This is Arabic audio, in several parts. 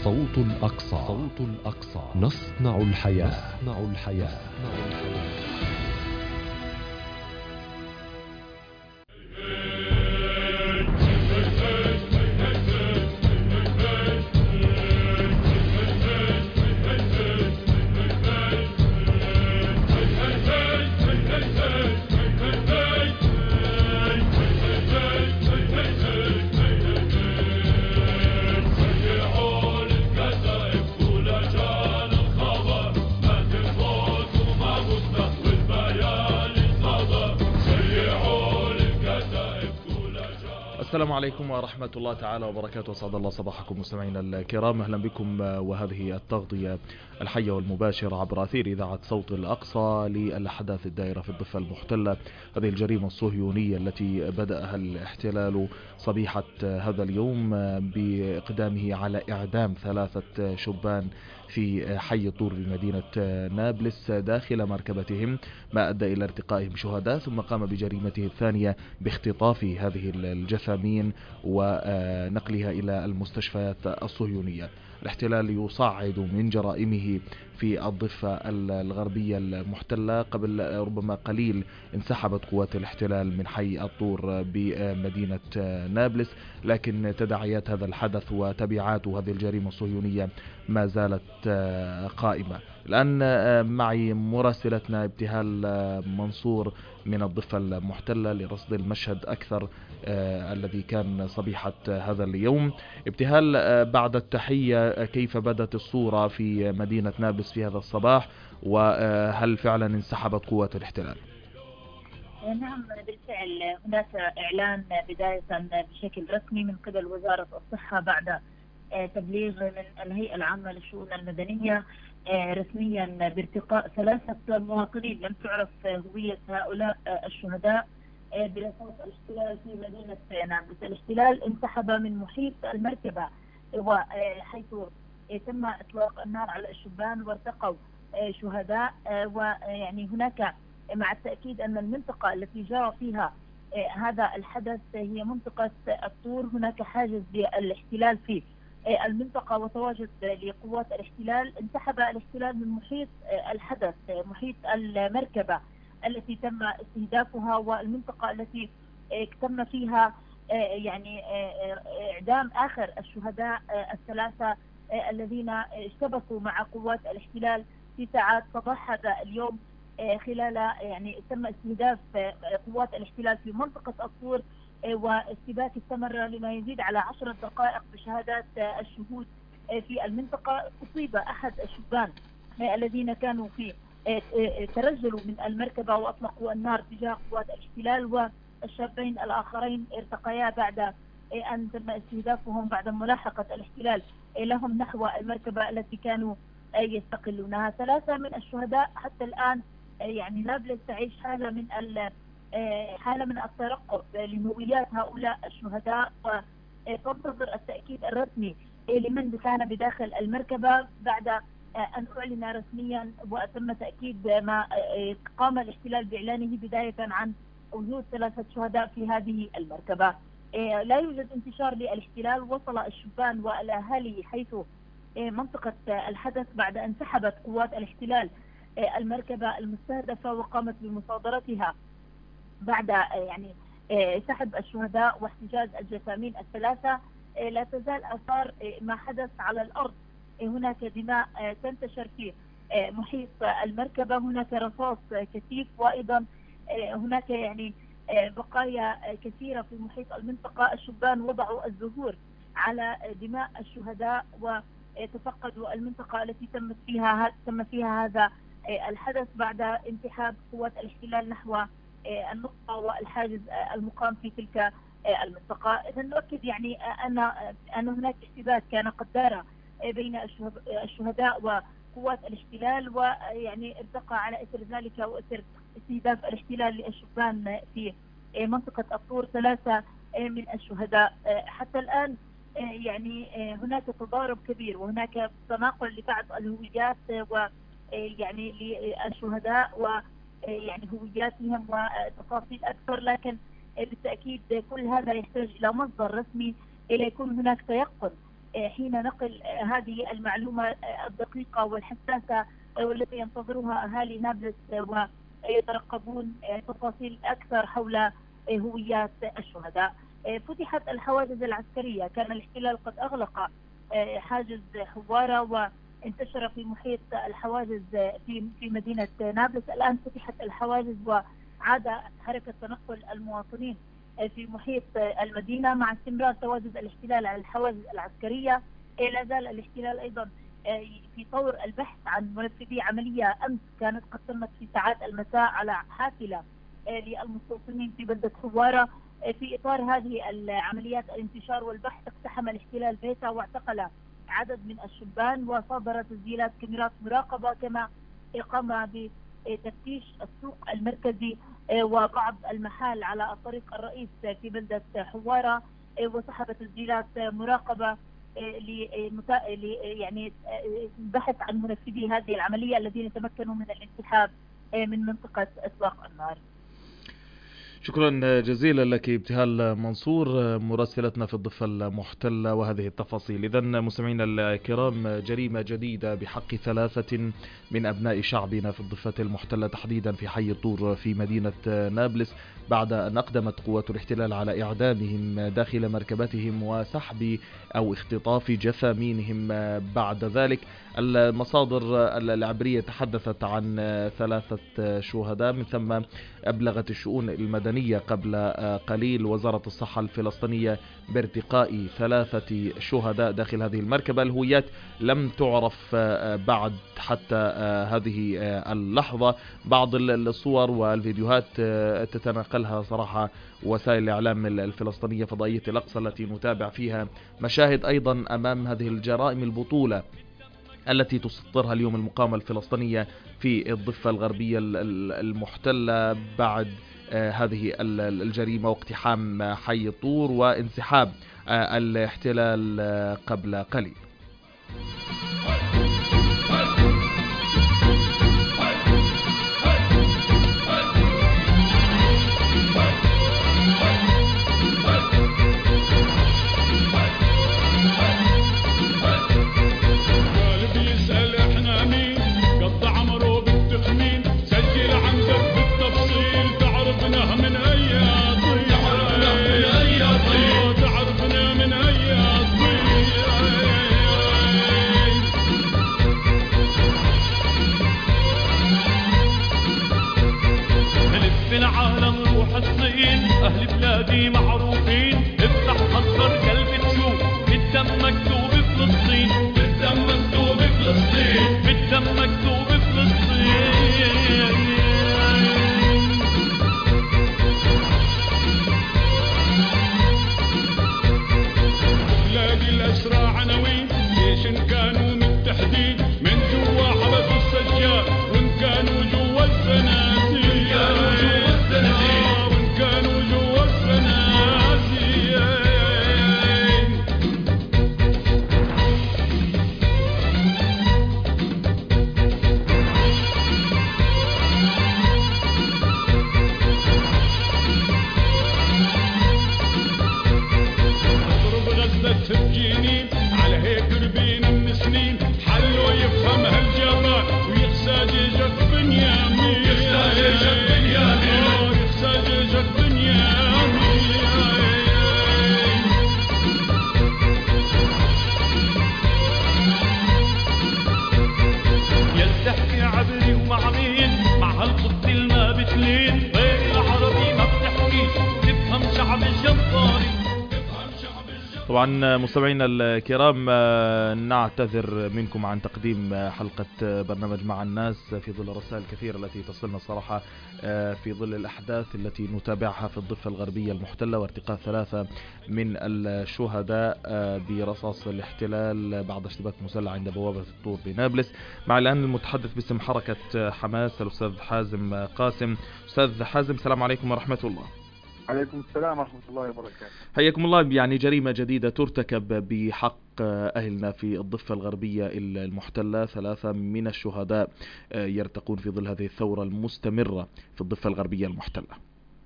صوت الأقصى. صوت الأقصى. نصنع الحياة. نصنع الحياة. السلام عليكم ورحمة الله تعالى وبركاته. أسعد الله صباحكم مستمعينا الكرام، أهلا بكم وهذه التغطية الحية والمباشرة عبر أثير إذاعة صوت الأقصى للأحداث الدائرة في الضفة المحتلة. هذه الجريمة الصهيونية التي بدأها الاحتلال صبيحة هذا اليوم بإقدامه على إعدام 3 شبان في حي الطور بمدينة نابلس داخل مركبتهم، ما أدى إلى ارتقائهم شهداء، ثم قام بجريمته الثانية باختطاف هذه الجثامين ونقلها إلى المستشفيات الصهيونية. الاحتلال يصعد من جرائمه في الضفة الغربية المحتلة. قبل ربما قليل انسحبت قوات الاحتلال من حي الطور بمدينة نابلس، لكن تداعيات هذا الحدث وتبعات هذه الجريمة الصهيونية ما زالت قائمة. الآن معي مراسلتنا ابتهال منصور من الضفة المحتلة لرصد المشهد أكثر الذي كان صبيحة هذا اليوم. ابتهال، بعد التحية، كيف بدت الصورة في مدينة نابلس في هذا الصباح، وهل فعلا انسحبت قوات الاحتلال؟ نعم، بالفعل هناك إعلان بداية بشكل رسمي من قبل وزارة الصحة بعد تبليغ من الهيئة العامة للشؤون المدنية رسميا بارتقاء 3 مواطنين لم تعرف هوية هؤلاء الشهداء برصاص الاحتلال في مدينة نابلس. الاحتلال انسحب من محيط المركبة وحيث تم إطلاق النار على الشبان وارتقوا شهداء. ويعني هناك مع التأكيد أن المنطقة التي جرى فيها هذا الحدث هي منطقة الطور. هناك حاجز للاحتلال في المنطقة وتواجد لقوات الاحتلال. انسحب الاحتلال من محيط الحدث، محيط المركبة التي تم استهدافها والمنطقة التي تم فيها يعني إعدام آخر الشهداء 3 الذين اشتبكوا مع قوات الاحتلال في ساعات صباح هذا اليوم. خلال يعني تم استهداف قوات الاحتلال في منطقة الطور، واستباك استمر لما يزيد على 10 دقائق بشهادات الشهود في المنطقة. أصيب أحد الشبان الذين كانوا في ترجلوا من المركبة وأطلقوا النار تجاه قوات الاحتلال، والشابين الآخرين ارتقيا بعد أن تم استهدافهم بعد ملاحقة الاحتلال لهم نحو المركبة التي كانوا يستقلونها. 3 من الشهداء حتى الآن يعني نابلس تعيش حالة من الترقب لهويات هؤلاء الشهداء، وتنتظر التأكيد الرسمي لمن كان بداخل المركبة بعد أن أعلن رسميا وتم تأكيد ما قام الاحتلال بإعلانه بداية عن وجود 3 شهداء في هذه المركبة. لا يوجد انتشار للاحتلال. وصل الشبان والأهالي حيث منطقة الحدث بعد أن سحبت قوات الاحتلال المركبة المستهدفة وقامت بمصادرتها بعد يعني سحب الشهداء واحتجاز الجثامين 3. لا تزال آثار ما حدث على الأرض. هناك دماء تنتشر في محيط المركبة، هناك رصاص كثيف، وأيضا هناك يعني بقايا كثيرة في محيط المنطقة. الشبان وضعوا الزهور على دماء الشهداء وتفقدوا المنطقة التي تم فيها هذا الحدث بعد انسحاب قوات الاحتلال نحو النقطة والحاجز المقام في تلك المنطقة. إذا نؤكد يعني أن هناك اشتباك كان قد دار بين الشهداء وقوات الاحتلال، ويعني ارتقى على إثر ذلك وإثر استهداف الاحتلال للشبان في منطقة الطور 3 من الشهداء. حتى الآن يعني هناك تضارب كبير وهناك تناقل لبعض الهويات ويعني للشهداء ويعني هوياتهم وتفاصيل أكثر، لكن بالتأكيد كل هذا يحتاج إلى مصدر رسمي إلى يكون هناك تيقن حين نقل هذه المعلومة الدقيقة والحساسة والتي ينتظرها أهالي نابلس ويترقبون تفاصيل أكثر حول هويات الشهداء. فتحت الحواجز العسكرية، كان الاحتلال قد أغلق حاجز حوارة وانتشر في محيط الحواجز في مدينة نابلس. الآن فتحت الحواجز وعاد حركة تنقل المواطنين في محيط المدينة مع استمرار تواجد الاحتلال على الحواجز العسكرية. لا زال الاحتلال أيضا في طور البحث عن منفذي عملية أمس كانت قد تمت في ساعات المساء على حافلة للمستوطنين في بلدة حوارة. في إطار هذه العمليات الانتشار والبحث اقتحم الاحتلال بيتا واعتقل عدد من الشبان وصادر تسجيلات كاميرات مراقبة، كما قام بتفتيش السوق المركزي وبعض المحال على الطريق الرئيس في بلدة حوارة، وسحب تسجيلات مراقبة يعني بحث عن منفذي هذه العملية الذين تمكنوا من الانسحاب من منطقة إطلاق النار. شكرا جزيلا لك ابتهال منصور مراسلتنا في الضفة المحتلة وهذه التفاصيل. إذن مستمعينا الكرام، جريمة جديدة بحق 3 من أبناء شعبنا في الضفة المحتلة تحديدا في حي الطور في مدينة نابلس، بعد أن أقدمت قوات الاحتلال على إعدامهم داخل مركبتهم وسحب أو اختطاف جثامينهم بعد ذلك. المصادر العبرية تحدثت عن 3 شهداء، من ثم أبلغت الشؤون المدنية قبل قليل وزارة الصحة الفلسطينية بارتقاء 3 شهداء داخل هذه المركبة. الهويات لم تعرف بعد حتى هذه اللحظة. بعض الصور والفيديوهات تتناقلها صراحة وسائل الإعلام الفلسطينية فضائية الأقصى التي نتابع فيها مشاهد أيضا أمام هذه الجرائم البطولة التي تسطرها اليوم المقاومة الفلسطينية في الضفة الغربية المحتلة بعد هذه الجريمة واقتحام حي الطور وانسحاب الاحتلال قبل قليل. أهل بلادي معروفين، افتح مصدر قلب تشوف بالدم مكتوب فلسطين، بالدم مكتوب فلسطين، بالدم مكتوب فلسطين. بلادي الأسرى عناوين، ليش إن كانوا متحدين من جوا حبسوا السجاد وإن كانوا جوا الزنازين، تبجيني على هيك ربينا من سنين، حلو يفهم هالجبال ويخساججك بنيامين، يخساججك بنيامين، يخساججك بنيامين. يلتحكي عبري ومع مين؟ مع هالقط المابتلين، غير العربي ما بتحكيش تفهم شعب الجباري. طبعا مستمعينا الكرام، نعتذر منكم عن تقديم حلقة برنامج مع الناس في ظل الرسائل الكثيرة التي تصلنا صراحة في ظل الأحداث التي نتابعها في الضفة الغربية المحتلة وارتقاء 3 من الشهداء برصاص الاحتلال بعد اشتباك مسلح عند بوابة الطور بنابلس. مع الآن المتحدث باسم حركة حماس الأستاذ حازم قاسم. أستاذ حازم، السلام عليكم ورحمة الله. عليكم السلام ورحمة الله وبركاته. حياكم الله. يعني جريمة جديدة ترتكب بحق أهلنا في الضفة الغربية المحتلة، 3 من الشهداء يرتقون في ظل هذه الثورة المستمرة في الضفة الغربية المحتلة.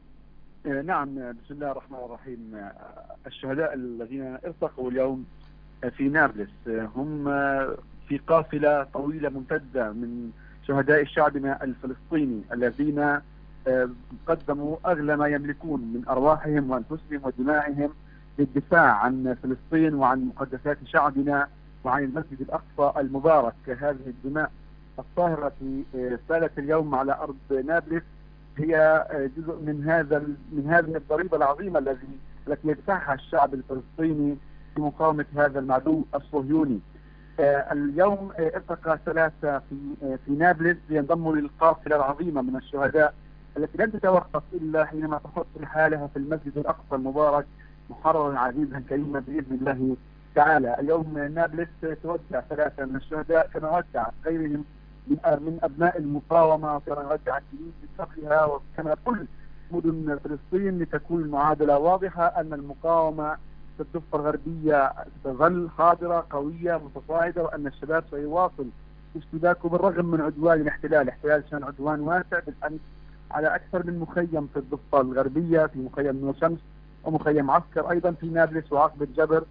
نعم، بسم الله الرحمن الرحيم. الشهداء الذين ارتقوا اليوم في نابلس. هم في قافلة طويلة ممتدة من شهداء شعبنا الفلسطيني الذين قدموا أغلى ما يملكون من أرواحهم وأنفسهم ودمائهم للدفاع عن فلسطين وعن مقدسات شعبنا وعن المسجد الأقصى المبارك. هذه الدماء الطاهرة سالت اليوم على أرض نابلس هي جزء من هذه الضريبة العظيمة التي يدفعها الشعب الفلسطيني في مقاومة هذا العدو الصهيوني. اليوم ارتقى 3 في نابلس لينضموا للقافلة العظيمة من الشهداء التي لن تتوقف إلا حينما تحط رحالها في المسجد الأقصى المبارك محررا عزيزا كريما بإذن الله تعالى. اليوم نابلس تودع 3 من الشهداء كما ودعت غيرهم من أبناء المقاومة وكما ودعت تونس بفخرها وكما كل مدن فلسطين، لتكون المعادلة واضحة أن المقاومة في الضفة الغربية ستظل حاضرة قوية متصاعدة، وأن الشباب سيواصل اشتباكه بالرغم من عدوان الاحتلال. كان عدوان واسع بالأمس على أكثر من مخيم في الضفة الغربية، في مخيم نور شمس ومخيم عسكر أيضا في نابلس وعقبة جبر،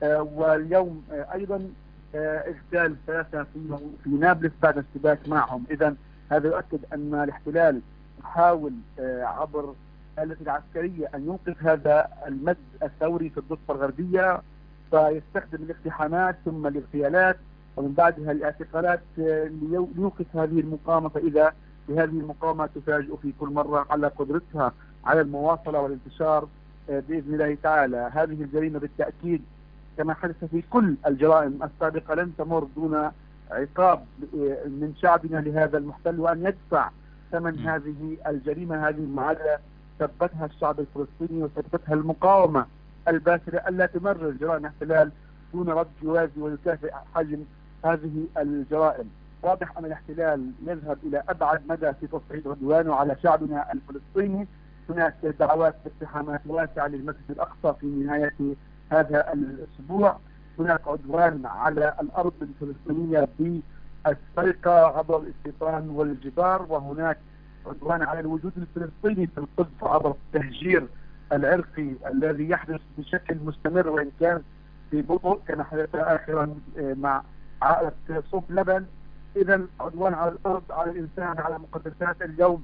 واليوم أيضا اغتيال 3 في نابلس بعد اشتباك معهم. إذا هذا يؤكد أن الاحتلال يحاول عبر الآلة العسكرية أن ينقذ هذا المد الثوري في الضفة الغربية، فيستخدم الاقتحامات ثم الاغتيالات ومن بعدها الاعتقالات ليوقف هذه المقاومة. فإذا بهذه المقاومة تفاجئ في كل مرة على قدرتها على المواصلة والانتشار بإذن الله تعالى. هذه الجريمة بالتأكيد كما حدث في كل الجرائم السابقة لن تمر دون عقاب من شعبنا لهذا المحتل، وأن يدفع ثمن هذه الجريمة. هذه المعادلة ثبتها الشعب الفلسطيني وثبتها المقاومة الباسلة ألا تمرر جرائم احتلال دون رد يوازي ويكافئ حجم هذه الجرائم. واضح أن الاحتلال يذهب إلى أبعد مدى في تصعيد عدوانه على شعبنا الفلسطيني. هناك دعوات باقتحامات واسعة للمسجد الأقصى في نهاية هذا الأسبوع. هناك عدوان على الأرض الفلسطينية بالسرقة عبر الاستيطان والجدار، وهناك عدوان على الوجود الفلسطيني في القدس عبر التهجير العرقي الذي يحدث بشكل مستمر وإن كان ببطء كما حدث آخرا مع عائلة صوب لبن. إذا عدوان على الأرض، على الإنسان، على مقدسات. اليوم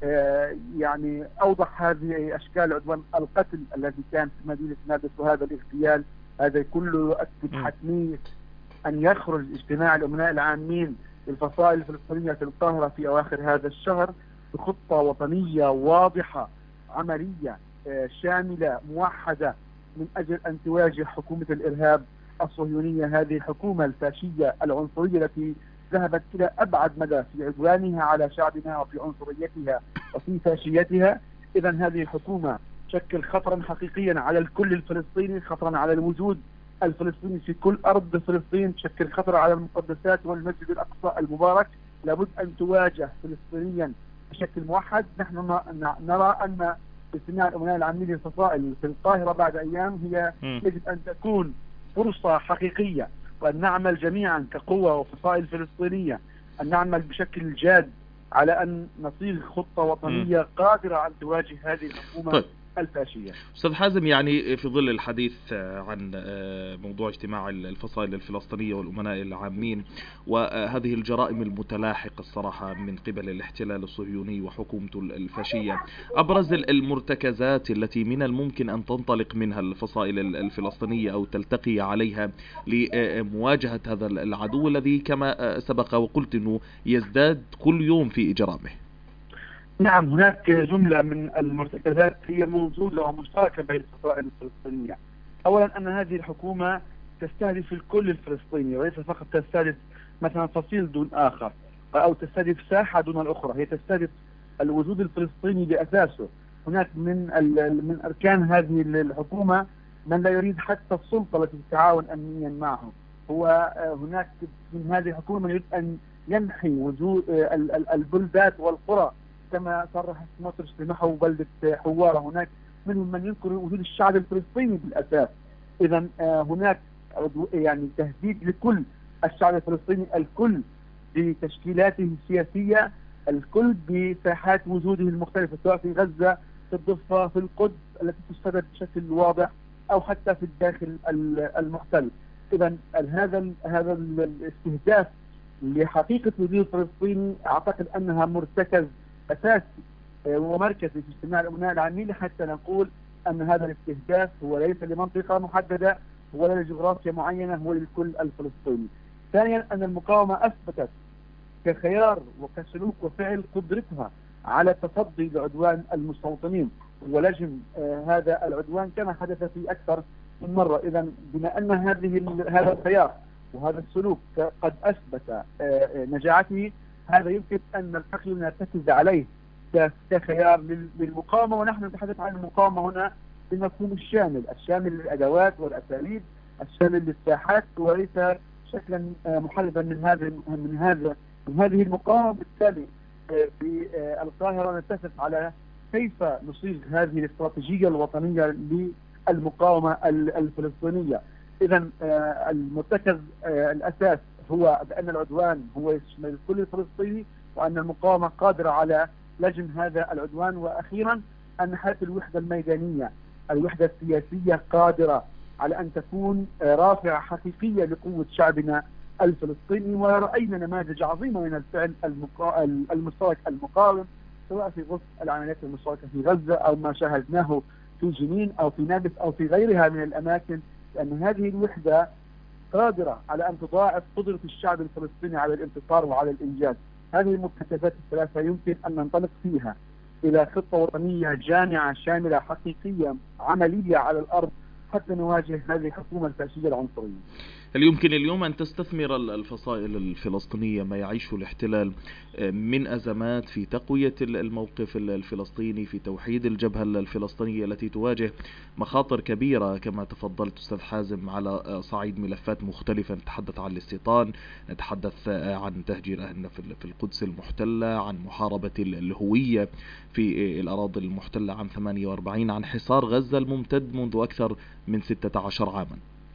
يعني أوضح هذه أشكال عدوان القتل الذي كان في مدينة نابلس وهذا الاغتيال. هذا كله يؤكد حتمية أن يخرج اجتماع الأمناء العامين للفصائل الفلسطينية في القاهرة في أواخر هذا الشهر بخطة وطنية واضحة عملية شاملة موحدة من أجل أن تواجه حكومة الإرهاب الصهيونية، هذه الحكومة الفاشية العنصرية التي ذهبت إلى أبعد مدى في عدوانها على شعبنا وفي عنصريتها وفي فاشيتها. إذا هذه الحكومة تشكل خطرا حقيقيا على الكل الفلسطيني، خطرا على الوجود الفلسطيني في كل أرض فلسطين، تشكل خطر على المقدسات والمسجد الأقصى المبارك. لابد أن تواجه فلسطينيا بشكل موحد. نحن نرى أن اجتماع الأمناء العامين للفصائل في القاهرة بعد أيام هي يجب أن تكون فرصة حقيقية، وأن نعمل جميعا كقوة وفصائل فلسطينية أن نعمل بشكل جاد على أن نصيغ خطة وطنية قادرة أن تواجه هذه الحكومة الفاشية. أستاذ حازم، يعني في ظل الحديث عن موضوع اجتماع الفصائل الفلسطينية والأمناء العامين وهذه الجرائم المتلاحقة الصراحة من قبل الاحتلال الصهيوني وحكومته الفاشية، أبرز المرتكزات التي من الممكن أن تنطلق منها الفصائل الفلسطينية أو تلتقي عليها لمواجهة هذا العدو الذي كما سبق وقلت أنه يزداد كل يوم في إجرامه؟ نعم، هناك جملة من المرتكزات هي موجودة ومشتركة بين الفصائل الفلسطينية. أولا أن هذه الحكومة تستهدف الكل الفلسطيني وليس فقط تستهدف مثلا فصيل دون آخر أو تستهدف ساحة دون الأخرى، هي تستهدف الوجود الفلسطيني بأساسه. هناك من أركان هذه الحكومة من لا يريد حتى السلطة التي تتعاون أمنيا معه. هو هناك من هذه الحكومة من يريد أن يمحي وجود البلدات والقرى كما صرح سموتريتش بمحو بلدة حوارة. هناك منهم من ينكر وجود الشعب الفلسطيني بالأساس. إذا هناك يعني تهديد لكل الشعب الفلسطيني، الكل بتشكيلاته السياسية، الكل بساحات وجوده المختلفة سواء في غزة، في الضفة، في القدس التي تستهدف بشكل واضح، أو حتى في الداخل المحتل. إذا هذا الاستهداف لحقيقة الوجود الفلسطيني أعتقد أنها مرتكز أساسي ومركزي في اجتماع الأمناء العامين، حتى نقول أن هذا الاستهداف هو ليس لمنطقة محددة ولا لجغرافيا معينة، هو للكل الفلسطيني. ثانيا، أن المقاومة أثبتت كخيار وكسلوك وفعل قدرتها على التصدي لعدوان المستوطنين ولجم هذا العدوان كما حدث في أكثر من مرة. إذا بما أن هذا الخيار وهذا السلوك قد أثبت نجاعته، هذا يمكن أن نلتقي ونرتكز عليه كخيار للمقاومة. ونحن نتحدث عن المقاومة هنا بالمفهوم الشامل للأدوات والأساليب، الشامل للساحات، وليس شكلا محددا من هذه المقاومة. بالتالي في القاهرة نتفق على كيف نصيغ هذه الاستراتيجية الوطنية للمقاومة الفلسطينية. إذا المرتكز الأساس هو بأن العدوان هو يشمل كل فلسطيني، وأن المقاومة قادرة على لجم هذا العدوان. وأخيرا أن حالة الوحدة الميدانية، الوحدة السياسية، قادرة على أن تكون رافعة حقيقية لقوة شعبنا الفلسطيني. ورأينا نماذج عظيمة من الفعل المشترك المقاوم، سواء في غزة العمليات المشتركة في غزة، أو ما شاهدناه في جنين أو في نابلس أو في غيرها من الأماكن، لأن هذه الوحدة قادرة على أن تضاعف قدرة الشعب الفلسطيني على الانتصار وعلى الإنجاز. هذه المرتكزات الثلاثة يمكن أن ننطلق فيها إلى خطة وطنية جامعة شاملة حقيقية عملية على الأرض حتى نواجه هذه الحكومة الفاشية العنصرية. هل يمكن اليوم أن تستثمر الفصائل الفلسطينية ما يعيشه الاحتلال من أزمات في تقوية الموقف الفلسطيني، في توحيد الجبهة الفلسطينية التي تواجه مخاطر كبيرة كما تفضلت أستاذ حازم على صعيد ملفات مختلفة؟ نتحدث عن الاستيطان، نتحدث عن تهجير أهلنا في القدس المحتلة، عن محاربة الهوية في الأراضي المحتلة عام 48، عن حصار غزة الممتد منذ أكثر من 16 عاما.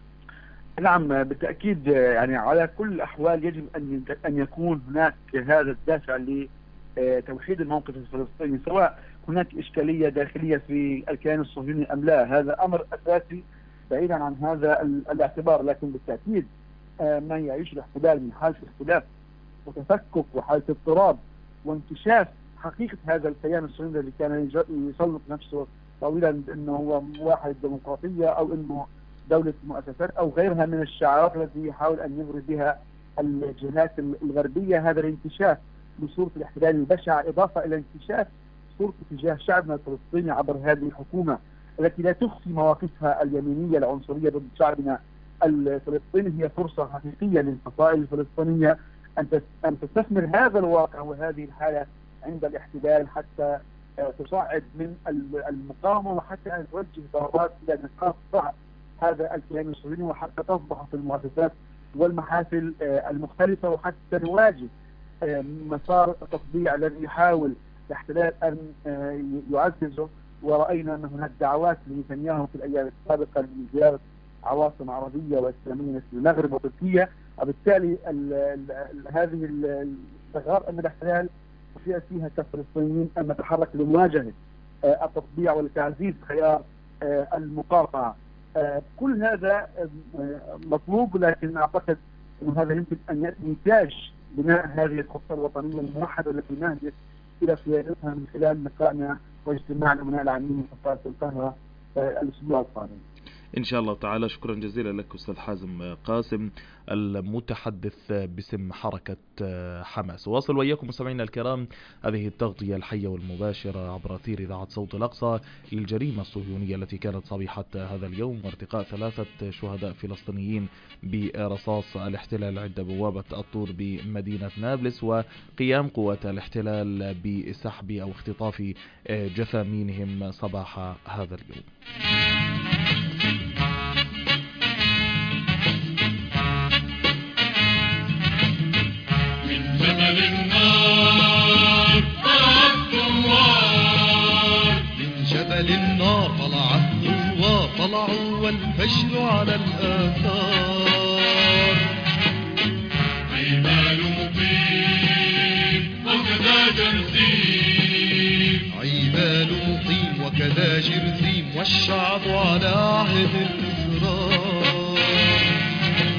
نعم بالتأكيد، يعني على كل الأحوال يجب أن يكون هناك هذا الدافع لتوحيد الموقف الفلسطيني، سواء هناك إشكالية داخلية في الكيان الصهيوني أم لا. هذا أمر أساسي بعيدا عن هذا الاعتبار. لكن بالتأكيد ما يعيش الاحتلال من حالة اختلاف وتفكك وحالة اضطراب وانكشاف حقيقة هذا الكيان الصهيوني الذي كان يسلط نفسه طويلا أنه هو واحد ديمقراطية أو أنه دولة مؤسسات أو غيرها من الشعارات التي يحاول أن يغري بها الجهات الغربية. هذا الانكشاف بصورة الاحتلال البشع، إضافة إلى انكشاف صورة تجاه شعبنا الفلسطيني عبر هذه الحكومة التي لا تخفي مواقفها اليمينية العنصرية ضد شعبنا الفلسطيني، هي فرصة حقيقية للفصائل الفلسطينية أن تستثمر هذا الواقع وهذه الحالة عند الاحتلال حتى تصعد من المقاومة، وحتى أن توجه ضربات إلى نقاط ضعف هذا الكيان الصهيوني، وحتى تصبح في المؤسسات والمحافل المختلفة، وحتى نواجه مسار التطبيع الذي يحاول الاحتلال أن يعززه. ورأينا أن هناك دعوات لنتنياهو في الأيام السابقة لزيارة عواصم عربية وإسلامية مثل المغرب وتركيا. وبالتالي هذه الثغرات أن الاحتلال فيها كفلسطينيين أن نتحرك لمواجهة التطبيع والتعزيز خيار المقاطعة. كل هذا مطلوب، لكن أعتقد أن هذا يمكن أن يأتي نتاج بناء هذه الخطة الوطنية الموحدة التي نهجت إلى قيادتها من خلال لقائنا واجتماع الأمناء العامين في القاهرة الأسبوع القادم إن شاء الله تعالى. شكرا جزيلا لك أستاذ حازم قاسم المتحدث باسم حركة حماس. واصل وإياكم مستمعينا الكرام هذه التغطية الحية والمباشرة عبر أثير إذاعة صوت الأقصى للجريمة الصهيونية التي كانت صبيحة هذا اليوم، وارتقاء 3 شهداء فلسطينيين برصاص الاحتلال عند بوابة الطور بمدينة نابلس، وقيام قوات الاحتلال بسحب أو اختطاف جثامينهم صباح هذا اليوم. للنار طلع الثوار طلعوا والفجر على الآثار. عمال مقيم وكذا جرثيم، عمال مقيم وكذا جرثيم، والشعب على عهد الإصرار.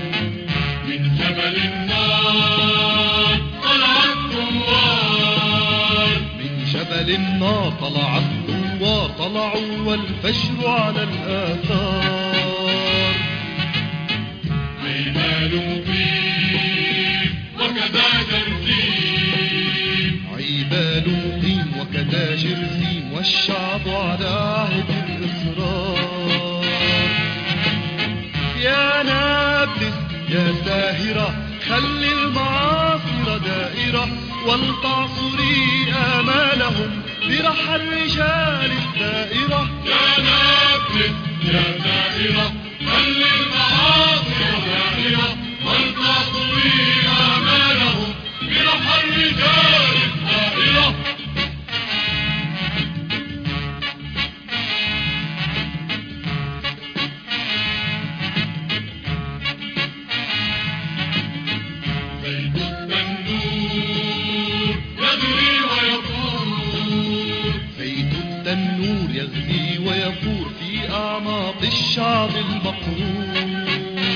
جبل النار طلع الثوار طلعوا والفجر على الآثار عيبال مقيم وكذا جرزيم عيبال مقيم وكذا جرزيم والشعب على عهد الإصرار يا نابلس يا ساهرة خلي المعاصر دائرة ولتعصري آمالهم برحى الرجال الدائرة يا نابلس يا ساهرة خلي المعاصر دائرة ولتعصري آمالهم برحى الرجال الدائرة يغلي ويفور في أعماق الشعب المقهور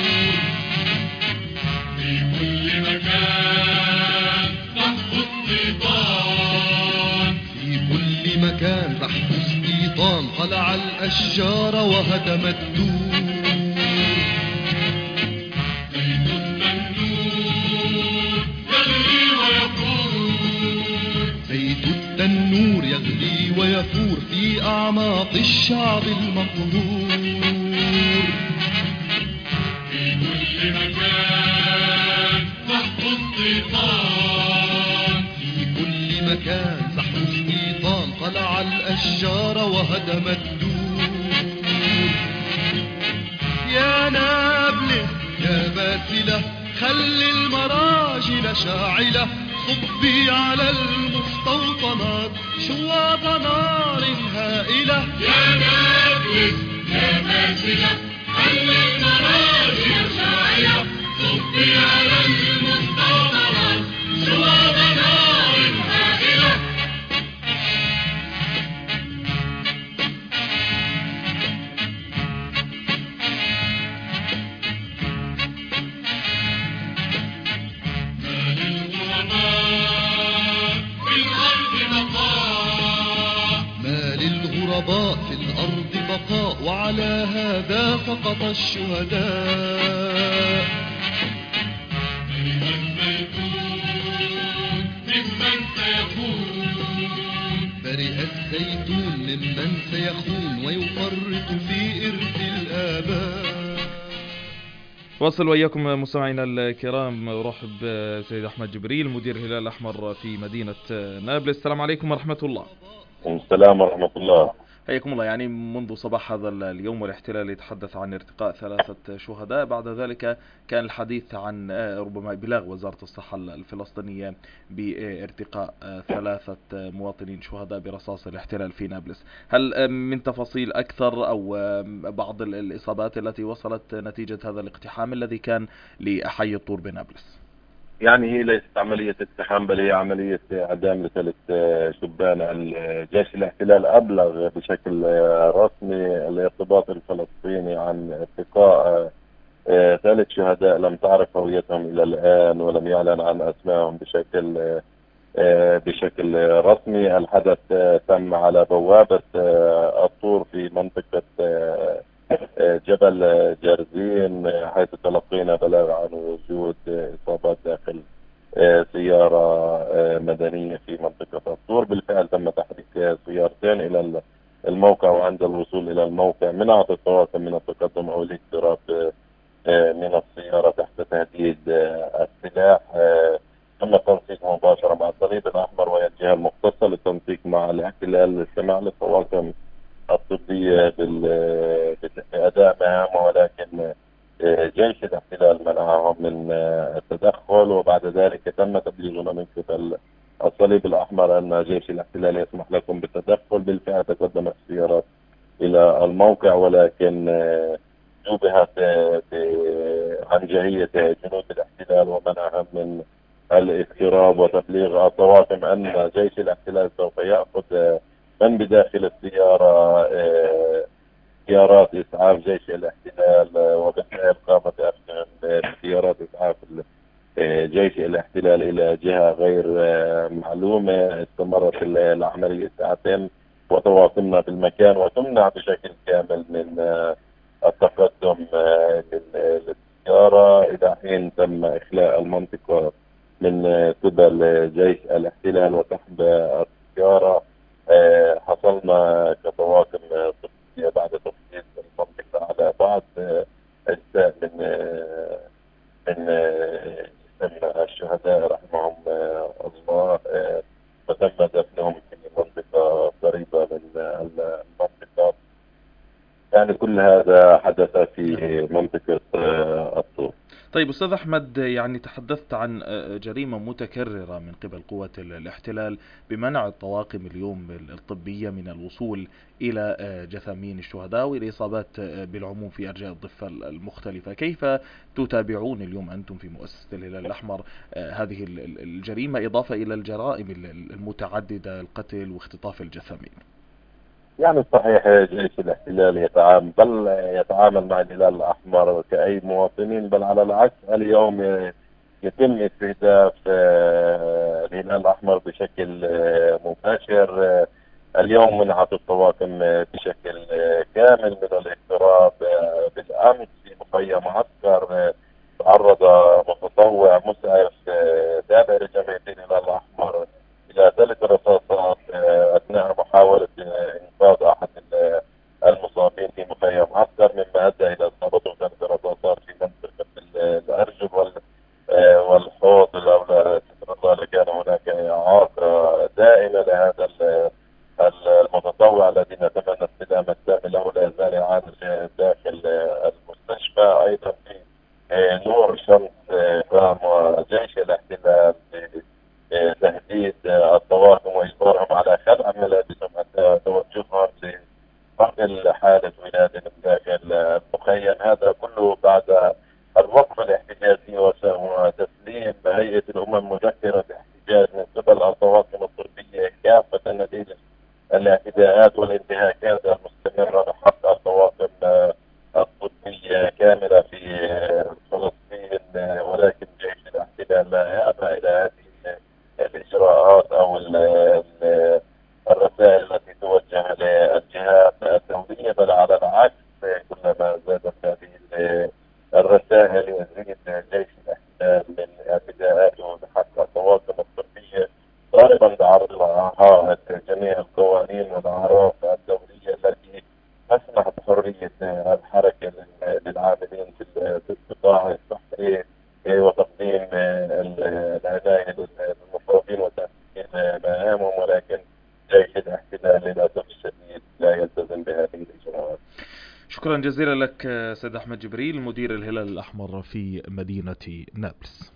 في كل مكان تحت السلطان في كل مكان تحت السلطان قلع الأشجار وهدم الدور زيت التنور يغلي ويفور زيت التنور يغلي ويفور في أعماق الشعب المقهور في كل مكان تحت السلطان في كل مكان تحت السلطان قلع الأشجار وهدم الدور يا نابلس يا باسلة خلي المراجل شاعلة صبي على المستوطنات شواط نار هائلة يا نابلس يا باسلة خلي المراجل شاعلة صبي على المستوطنات شواط نار هائلة في الأرض بقاء وعلى هذا سقط الشهداء برئ الزيتون ممن سيخون برئ الزيتون ممن سيخون ويفرط في إرث الآباء. واصل وإياكم مستمعينا الكرام، أرحب سيد أحمد جبريل مدير هلال الأحمر في مدينة نابلس. السلام عليكم ورحمة الله. السلام ورحمة الله. حياكم الله. يعني منذ صباح هذا اليوم والاحتلال يتحدث عن ارتقاء 3 شهداء، بعد ذلك كان الحديث عن ربما إبلاغ وزارة الصحة الفلسطينية بارتقاء 3 مواطنين شهداء برصاص الاحتلال في نابلس. هل من تفاصيل أكثر أو بعض الإصابات التي وصلت نتيجة هذا الاقتحام الذي كان لحي الطور بنابلس؟ يعني هي ليست عملية اقتحام بل هي عملية إعدام ل3 شبان. الجيش الاحتلال أبلغ بشكل رسمي الارتباط الفلسطيني عن ارتقاء 3 شهداء لم تعرف هويتهم إلى الآن ولم يعلن عن أسمائهم بشكل رسمي. الحدث تم على بوابة الطور في منطقة جبل جرزين، حيث تلقينا بلاغ عن وجود إصابات داخل سيارة مدنية في منطقة الطور. بالفعل تم تحريك سيارتين إلى الموقع، وعند الوصول إلى الموقع منعت الطواقم من التقدم أو الاقتراب من السيارة تحت تهديد السلاح. تم التنسيق مباشرة مع الصليب الأحمر والجهة المختصة للتنسيق مع الاحتلال للاستماع للطواقم الطبية بأداء مهام، ولكن جيش الاحتلال منعهم من التدخل. وبعد ذلك تم تبليغنا من قبل الصليب الأحمر أن جيش الاحتلال يسمح لكم بالتدخل. بالفعل تقدمت السيارات إلى الموقع، ولكن جوبهت عنجهية جنود الاحتلال ومنعهم من الاقتراب وتبليغ الطواقم أن جيش الاحتلال سوف يأخذ من بداخل السيارة سيارات إسعاف جيش الاحتلال. وبالفعل قامت بسيارات إسعاف جيش الاحتلال إلى جهة غير معلومة. استمرت العملية ساعتين وتواصلنا بالمكان وتمنع بشكل كامل من التقدم للسيارة إلى حين تم إخلاء المنطقة من قبل جيش الاحتلال وسحب السيارة. حصلنا كطواقم طبية بعد تفحيص المنطقة على بعض أجزاء من جسم الشهداء رحمهم الله، وتم دفنهم في منطقة قريبة من المنطقة. يعني كل هذا حدث في منطقة الطور. طيب أستاذ أحمد، يعني تحدثت عن جريمة متكررة من قبل قوة الاحتلال بمنع الطواقم اليوم الطبية من الوصول إلى جثامين الشهداء والإصابات بالعموم في أرجاء الضفة المختلفة. كيف تتابعون اليوم أنتم في مؤسسة الهلال الأحمر هذه الجريمة إضافة إلى الجرائم المتعددة، القتل واختطاف الجثامين؟ يعني صحيح جيش الاحتلال يتعامل مع الهلال الأحمر كأي مواطنين، بل على العكس اليوم يتم استهداف الهلال الأحمر بشكل مباشر. اليوم منعت الطواقم بشكل كامل من الاقتراب. بالأمس في مخيم معسكر تعرض متطوع مسعف تابع لجمعية الهلال الأحمر إلى 3 رصاصات أثناء محاولة إنقاذ أحد المصابين في مخيم معسكر، مما أدى إلى إصابته 3 رصاصات في منطقة الأرجل والحوض. لولا ستر الله لكان هناك إعاقة دائمة لهذا المتطوع الذي نتمنى استلام الدم له لا يزال عالج داخل المستشفى. أيضا في نور شمس قام جيش الاحتلال تهديد الطواقم وإجبارهم على خلع ملابسهم حتى توجههم لنقل حالة ولادة داخل المخيم. هذا كله بعد الوقفة الاحتجاجية وتسليم هيئة الأمم مذكرة الاحتجاج من قبل الطواقم الطبية كافة نتيجة الاعتداءات والانتهاكات المستمرة بحق الطواقم الطبية كاملة في فلسطين. ولكن جيش الاحتلال لا يأبى إلى هذه الإجراءات أو الرسائل التي توجه للجهات الدولية، بل على العكس كلما زادت هذه الرسائل يزيد جيش الاحتلال من اعتداءاته بحق الطواقم الطبية، ضاربا بعرض العهد جميع القوانين والأعراف الدولية التي تسمح بحرية الحركة للعاملين في القطاع الصحي وتقديم العناية للمصابين وتحسين مهامهم. ولكن جيش الاحتلال للأسف الشديد لا يلتزم بهذه الإجراءات. شكرا جزيلا لك سيد أحمد جبريل، مدير الهلال الأحمر في مدينة نابلس.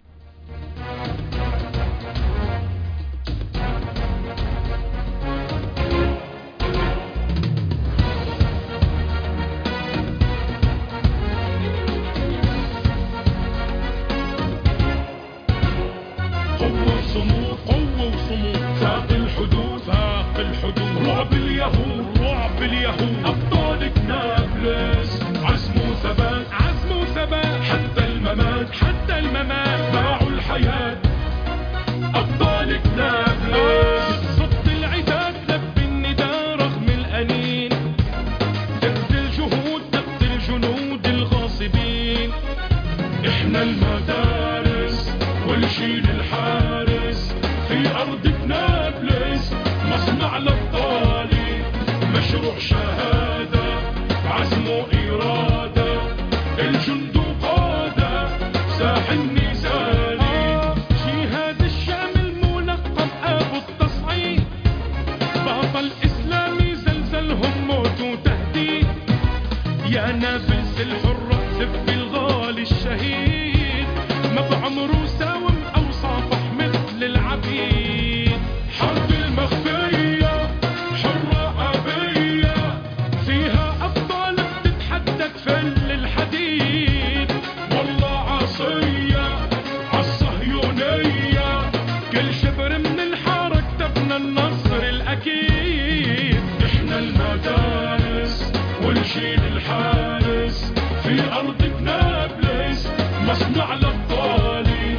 قوة وصمود فاق الحدود رعب اليهود أبطال نابلس عزم وثبات حتى الممات باعوا الحياة. أبطال نابلس صد العتاب لب النداء رغم الأنين، تقتل جنود الغاصبين. إحنا المدارس والجيل الحارس في أرض نابلس، مصنع الأبطال مشروع شهادة عزم وإرادة، الجند قادة ساح النزال. جهاد الشامل ملقب أبو التصعيد، بابا الإسلامي زلزلهم موت وتهديد. يا نابلس الحرة سف الغالي الشهيد، ما بعمره ساوم أو صافح مثل العبيد. حرب المخفية حرة أبية، فيها أبطال بتتحدى تفل الحديد. والله عصية عالصهيونية، كل شبر من الحارة كتبنا النصر الأكيد. إحنا المدارس والجيل الحارس في أرض نابلس، مصنع الأبطال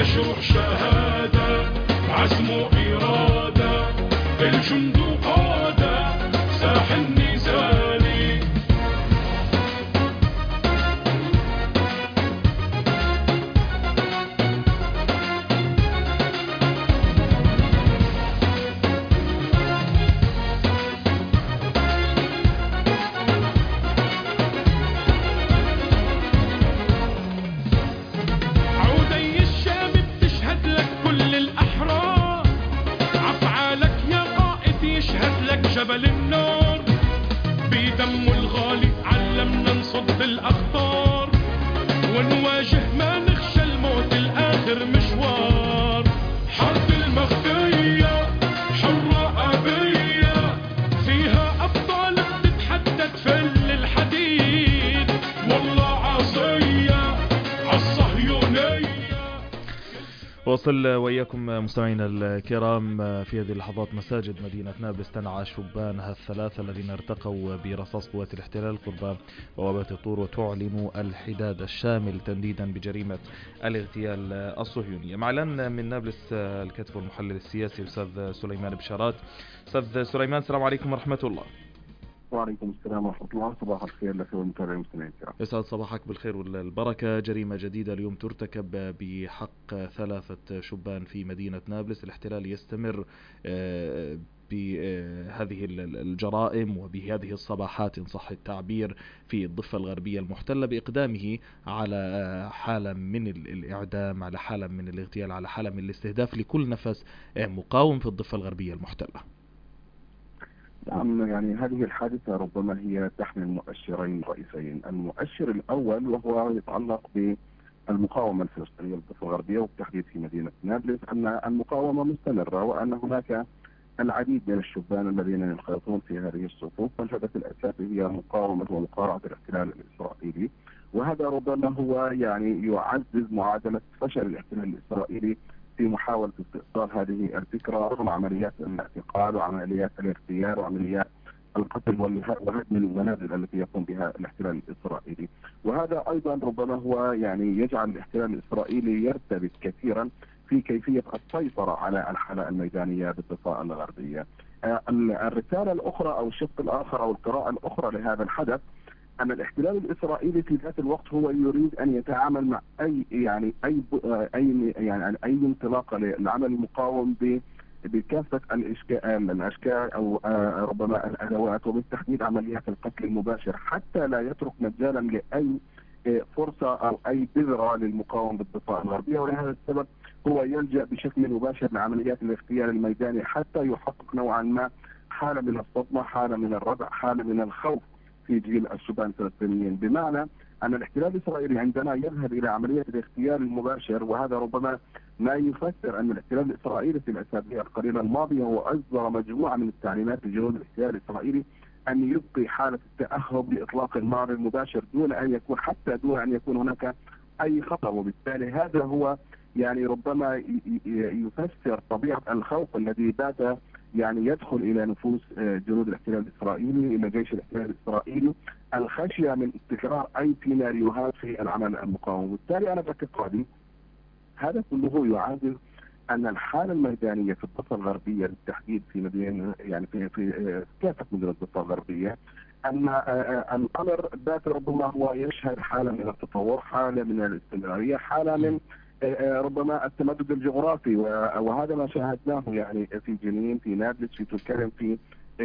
مشروع شهادة عزم وإرادة الجند قادة ساح النزال. عودي الشام بتشهد لك كل الأحرار، عفعالك يا قائد يشهد لك جبل النار، بدمه الغالي علمنا نصد الأخطار، ونواجه ما نخشى الموت الآخر مشوار. حرب المخفية حرة أبية فيها أبطال بتتحدد في الحديد، والله عصية عالصهيونية. وصل وإياكم مستمعينا الكرام في هذه اللحظات مساجد مدينة نابلس تنعى شبانها الثلاثة الذين ارتقوا برصاص قوات الاحتلال قرب بوابات الطور، وتعلن الحداد الشامل تنديدا بجريمة الاغتيال الصهيوني. معلن من نابلس الكاتب والمحلل السياسي أستاذ سليمان بشارات. أستاذ سليمان، السلام عليكم ورحمة الله. وعليكم السلام ورحمة الله. صباح الخير لك والمتابعين المستمعين الكرام. يسعد صباحك بالخير والبركة. جريمة جديدة اليوم ترتكب بحق ثلاثة شبان في مدينة نابلس. الاحتلال يستمر بهذه الجرائم وبهذه الصباحات إن صح التعبير في الضفة الغربية المحتلة، بإقدامه على حالة من الإعدام، على حالة من الاغتيال، على حالة من الاستهداف لكل نفس مقاوم في الضفة الغربية المحتلة. نعم، يعني هذه الحادثة ربما هي تحمل مؤشرين رئيسيين. المؤشر الأول وهو يتعلق بالمقاومة الفلسطينية بالضفة الغربية وبالتحديد في مدينة نابلس، أن المقاومة مستمرة وأن هناك العديد من الشبان الذين ينخرطون في هذه الصفوف، والهدف الأساسي هي مقاومة ومقارعة الاحتلال الإسرائيلي. وهذا ربما هو يعني يعزز معادلة فشل الاحتلال الإسرائيلي في محاولة استئصال هذه الفكرة رغم عمليات الاعتقال وعمليات الاغتيال وعمليات القتل وهدم المنازل التي يقوم بها الاحتلال الإسرائيلي. وهذا أيضا ربما هو يعني يجعل الاحتلال الإسرائيلي يرتبك كثيرا في كيفية السيطرة على الحالة الميدانية بالضفة الغربية. الرسالة الأخرى أو الشق الآخر أو القراءة الأخرى لهذا الحدث أن الاحتلال الإسرائيلي في ذات الوقت هو يريد أن يتعامل مع أي انطلاقة للعمل المقاوم بكافة الأشكال أو ربما الأدوات، وبالتحديد عمليات القتل المباشر، حتى لا يترك مجالا لأي فرصة أو أي بذرة للمقاومة بالضفة الغربية. ولهذا السبب هو يلجأ بشكل مباشر لعمليات الاغتيال الميداني حتى يحقق نوعا ما حالة من الصدمة، حالة من الردع، حالة من الخوف في جيل الشبان الفلسطينيين. بمعنى أن الاحتلال الإسرائيلي عندما يذهب إلى عملية الاغتيال المباشر، وهذا ربما ما يفسر أن الاحتلال الإسرائيلي في الأسابيع القليلة الماضية هو أصدر مجموعة من التعليمات لجنود الاحتلال الإسرائيلي أن يبقي حالة التأهب لإطلاق النار المباشر دون أن يكون هناك أي خطر. وبالتالي هذا هو يعني ربما يفسر طبيعة الخوف الذي بات يعني يدخل إلى نفوس جنود الاحتلال الإسرائيلي، إلى جيش الاحتلال الإسرائيلي، الخشية من تكرار أي سيناريوهات في العمل المقاوم. وبالتالي أنا باعتقادي هذا كله يعزز أن الحالة الميدانية في الضفة الغربية بالتحديد في مدينة يعني في كافة مدن الضفة الغربية، أن الأمر ذات ربما هو يشهد حالة من التطور، حالة من الاستمرارية، حالة من ربما التمدد الجغرافي. وهذا ما شاهدناه يعني في جنين، في نابلس، في تلكرم، في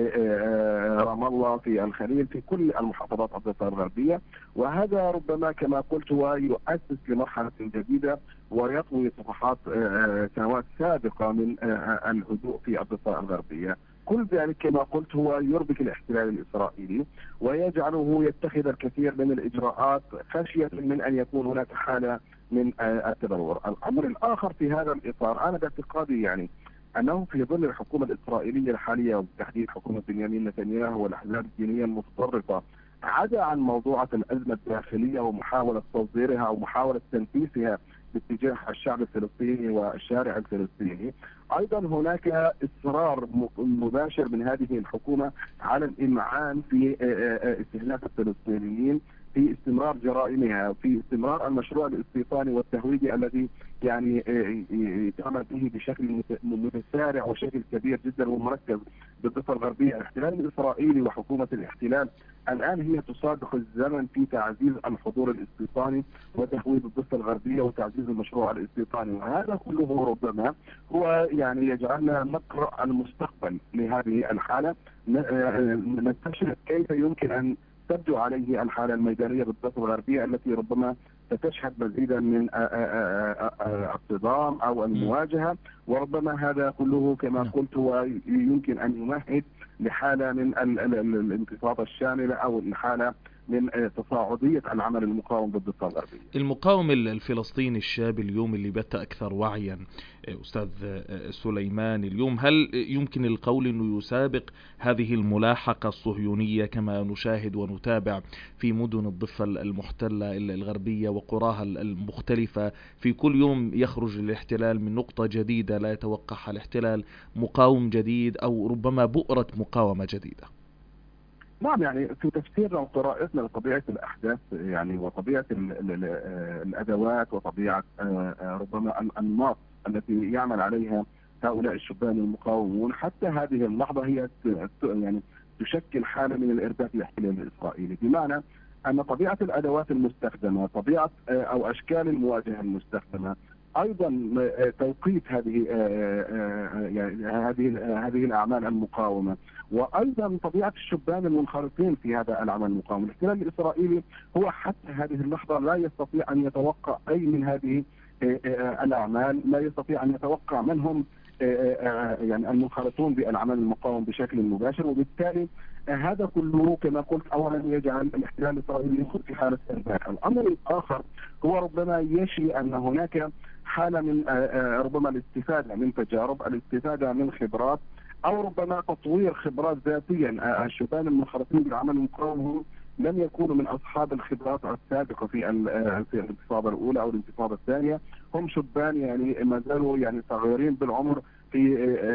رام الله، في الخليل، في كل المحافظات الضفة الغربية. وهذا ربما كما قلت هو يؤسس لمرحلة جديدة ويطوي صفحات سنوات سابقة من الهدوء في الضفة الغربية. كل ذلك كما قلت هو يربك الاحتلال الإسرائيلي ويجعله يتخذ الكثير من الإجراءات خشية من أن يكون هناك حالة من التدهور. الأمر الآخر في هذا الإطار أنا باعتقادي يعني أنه في ظل الحكومة الإسرائيلية الحالية وبالتحديد حكومة بنيامين نتنياهو والأحزاب الدينية المتطرفة عدا عن موضوعة الأزمة الداخلية ومحاولة تصديرها أو محاولة تنفيذها باتجاه الشعب الفلسطيني والشارع الفلسطيني، أيضا هناك إصرار مباشر من هذه الحكومة على الإمعان في استهلاك الفلسطينيين في استمرار جرائمها، في استمرار المشروع الاستيطاني والتهويدي الذي يعني تعمل به بشكل متسارع وشكل كبير جدا ومركز بالضفة الغربية. الاحتلال الإسرائيلي وحكومة الاحتلال الآن هي تصادق الزمن في تعزيز الحضور الاستيطاني وتهويد الضفة الغربية وتعزيز المشروع الاستيطاني، وهذا كله ربما هو يعني يجعلنا نقرأ المستقبل لهذه الحالة، نكتشف كيف يمكن أن تبدو عليه الحالة الميدانية بالضفة الغربية التي ربما ستشهد مزيدا من الصدام أو المواجهة، وربما هذا كله كما قلت هو يمكن أن يمهد لحالة من الانتفاضة الشاملة أو الحالة من تصاعدية العمل المقاوم بالضفة الغربية. المقاوم الفلسطيني الشاب اليوم اللي بات أكثر وعيا أستاذ سليمان اليوم، هل يمكن القول أنه يسابق هذه الملاحقة الصهيونية كما نشاهد ونتابع في مدن الضفة المحتلة الغربية وقراها المختلفة؟ في كل يوم يخرج الاحتلال من نقطة جديدة لا يتوقعها الاحتلال مقاوم جديد أو ربما بؤرة مقاومة جديدة. نعم، يعني في تفسيرنا وقراءتنا لطبيعة الأحداث يعني وطبيعة الأدوات وطبيعة ربما الأنماط التي يعمل عليها هؤلاء الشبان المقاومون حتى هذه اللحظة هي يعني تشكل حالة من الإرباك الاحتلال الإسرائيلي، بمعنى أن طبيعة الأدوات المستخدمة، طبيعة أو أشكال المواجهة المستخدمة، ايضا توقيت هذه الاعمال المقاومه، وايضا طبيعه الشبان المنخرطين في هذا العمل المقاوم. الاحتلال الاسرائيلي هو حتى هذه اللحظه لا يستطيع ان يتوقع اي من هذه الاعمال، لا يستطيع ان يتوقع من هم يعني المنخرطون بالعمل المقاوم بشكل مباشر، وبالتالي هذا كله كما قلت اولا يجعل الاحتلال الاسرائيلي يدخل في حاله ارباك. الامر الاخر هو ربما يشي ان هناك حاله من ربما الاستفاده من تجارب، الاستفاده من خبرات، او ربما تطوير خبرات ذاتيا. الشبان المنخرطين بالعمل المقاوم لم يكونوا من اصحاب الخبرات السابقه في الانتفاضه الاولى او الانتفاضه الثانيه، هم شبان يعني ما زالوا يعني صغيرين بالعمر في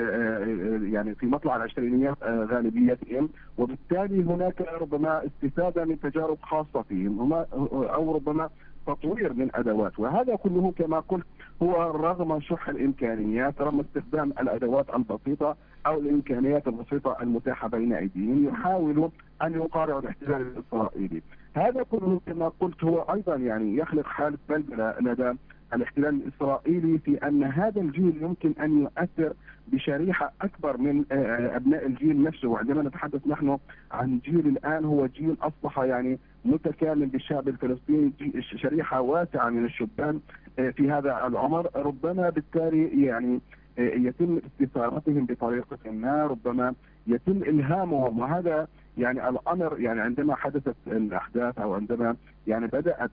يعني في مطلع العشرينيات غالبيتهم، وبالتالي هناك ربما استفاده من تجارب خاصه فيهم او ربما تطوير من ادوات، وهذا كله كما قلت هو رغم شح الامكانيات، رغم استخدام الادوات البسيطه او الامكانيات البسيطه المتاحه بين ايديهم، يحاولوا ان يقارعوا الاحتلال الاسرائيلي. هذا كله كما قلت هو ايضا يعني يخلق حاله بلبله لدى الاحتلال الاسرائيلي في ان هذا الجيل يمكن ان يؤثر بشريحه اكبر من ابناء الجيل نفسه. وعندما نتحدث نحن عن جيل الان هو جيل اصبح يعني متكامل بالشعب الفلسطيني، شريحه واسعه من الشبان في هذا العمر، ربما بالتالي يعني يتم استثارتهم بطريقه ما، ربما يتم الهامهم. وهذا يعني الامر يعني عندما حدثت الاحداث او عندما يعني بدات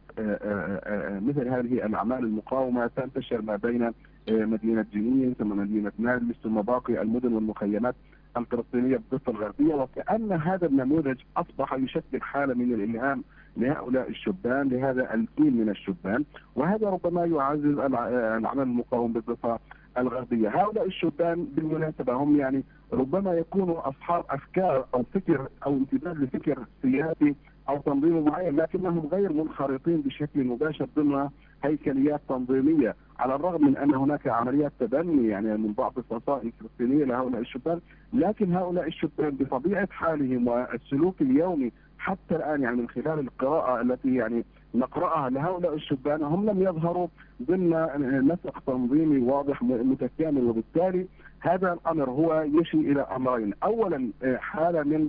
مثل هذه الاعمال المقاومه تنتشر ما بين مدينه جنين ثم مدينه نابلس ثم باقي المدن والمخيمات الفلسطينيه بالضفه الغربيه، وكأن هذا النموذج اصبح يشكل حاله من الالهام لهؤلاء الشبان، لهذا الجيل من الشبان، وهذا ربما يعزز العمل المقاوم بالضفه الغربيه. هؤلاء الشبان بالمناسبه هم يعني ربما يكونوا اصحاب افكار او فكر او امتداد لفكر سياسي او تنظيم معين، لكنهم غير منخرطين بشكل مباشر ضمن هيكليات تنظيميه، على الرغم من ان هناك عمليات تبني يعني من بعض الفصائل الفلسطينيه لهؤلاء الشبان، لكن هؤلاء الشبان بطبيعه حالهم والسلوك اليومي حتى الان يعني من خلال القراءه التي يعني نقراها لهؤلاء الشبان هم لم يظهروا ضمن نسق تنظيمي واضح متكامل، وبالتالي هذا الامر هو يشي الى امرين. اولا حاله من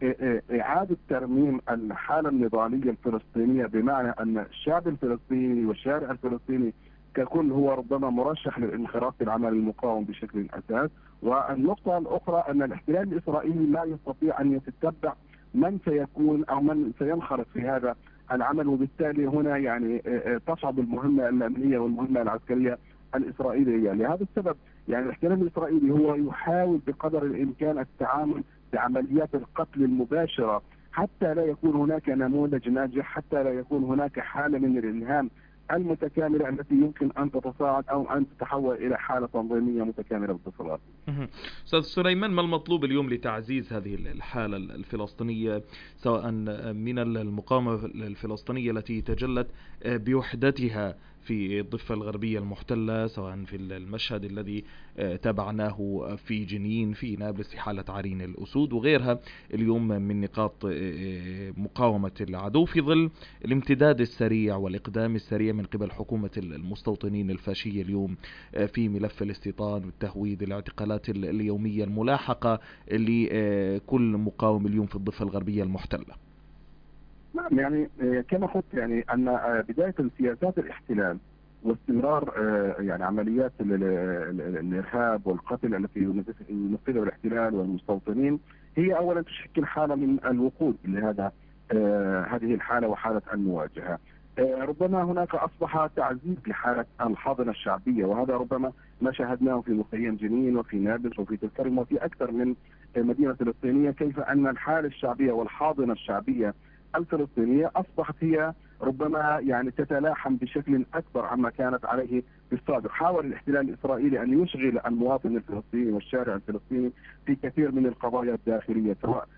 اعاده ترميم الحاله النضاليه الفلسطينيه، بمعنى ان الشعب الفلسطيني والشارع الفلسطيني ككل هو ربما مرشح للانخراط في العمل المقاوم بشكل اساس. والنقطه الاخرى ان الاحتلال الاسرائيلي لا يستطيع ان يتتبع من سيكون او من سينخرط في هذا العمل، وبالتالي هنا يعني تصعب المهمه الامنيه والمهمه العسكريه الاسرائيليه. لهذا السبب يعني الاحتلال الاسرائيلي هو يحاول بقدر الامكان التعامل بعمليات القتل المباشره حتى لا يكون هناك نموذج ناجح، حتى لا يكون هناك حاله من الالهام المتكامله التي يمكن ان تتصاعد او ان تتحول الى حاله تنظيميه متكامله بالضفه الغربيه. أستاذ سليمان، ما المطلوب اليوم لتعزيز هذه الحالة الفلسطينية، سواء من المقاومة الفلسطينية التي تجلت بوحدتها في الضفة الغربية المحتلة، سواء في المشهد الذي تابعناه في جنين، في نابلس، في حالة عرين الأسود وغيرها اليوم من نقاط مقاومة العدو، في ظل الامتداد السريع والإقدام السريع من قبل حكومة المستوطنين الفاشية اليوم في ملف الاستيطان والتهويد، الاعتقالات اليومية الملاحقة لكل مقاوم اليوم في الضفة الغربية المحتلة؟ نعم، يعني كما قلت يعني أن بداية سياسات الاحتلال واستمرار يعني عمليات الإرهاب والقتل التي ينفذها الاحتلال والمستوطنين هي أولا تشكل حالة من الوقود لهذا هذه الحالة وحالة المواجهة. ربما هناك أصبح تعزيز لحالة الحاضنة الشعبية، وهذا ربما ما شاهدناه في مخيم جنين وفي نابلس وفي تلكرم وفي أكثر من مدينة فلسطينية، كيف أن الحالة الشعبية والحاضنة الشعبية الفلسطينية أصبحت هي ربما يعني تتلاحم بشكل أكبر عما كانت عليه في السابق. حاول الاحتلال الإسرائيلي أن يشغل المواطن الفلسطيني والشارع الفلسطيني في كثير من القضايا الداخلية، سواء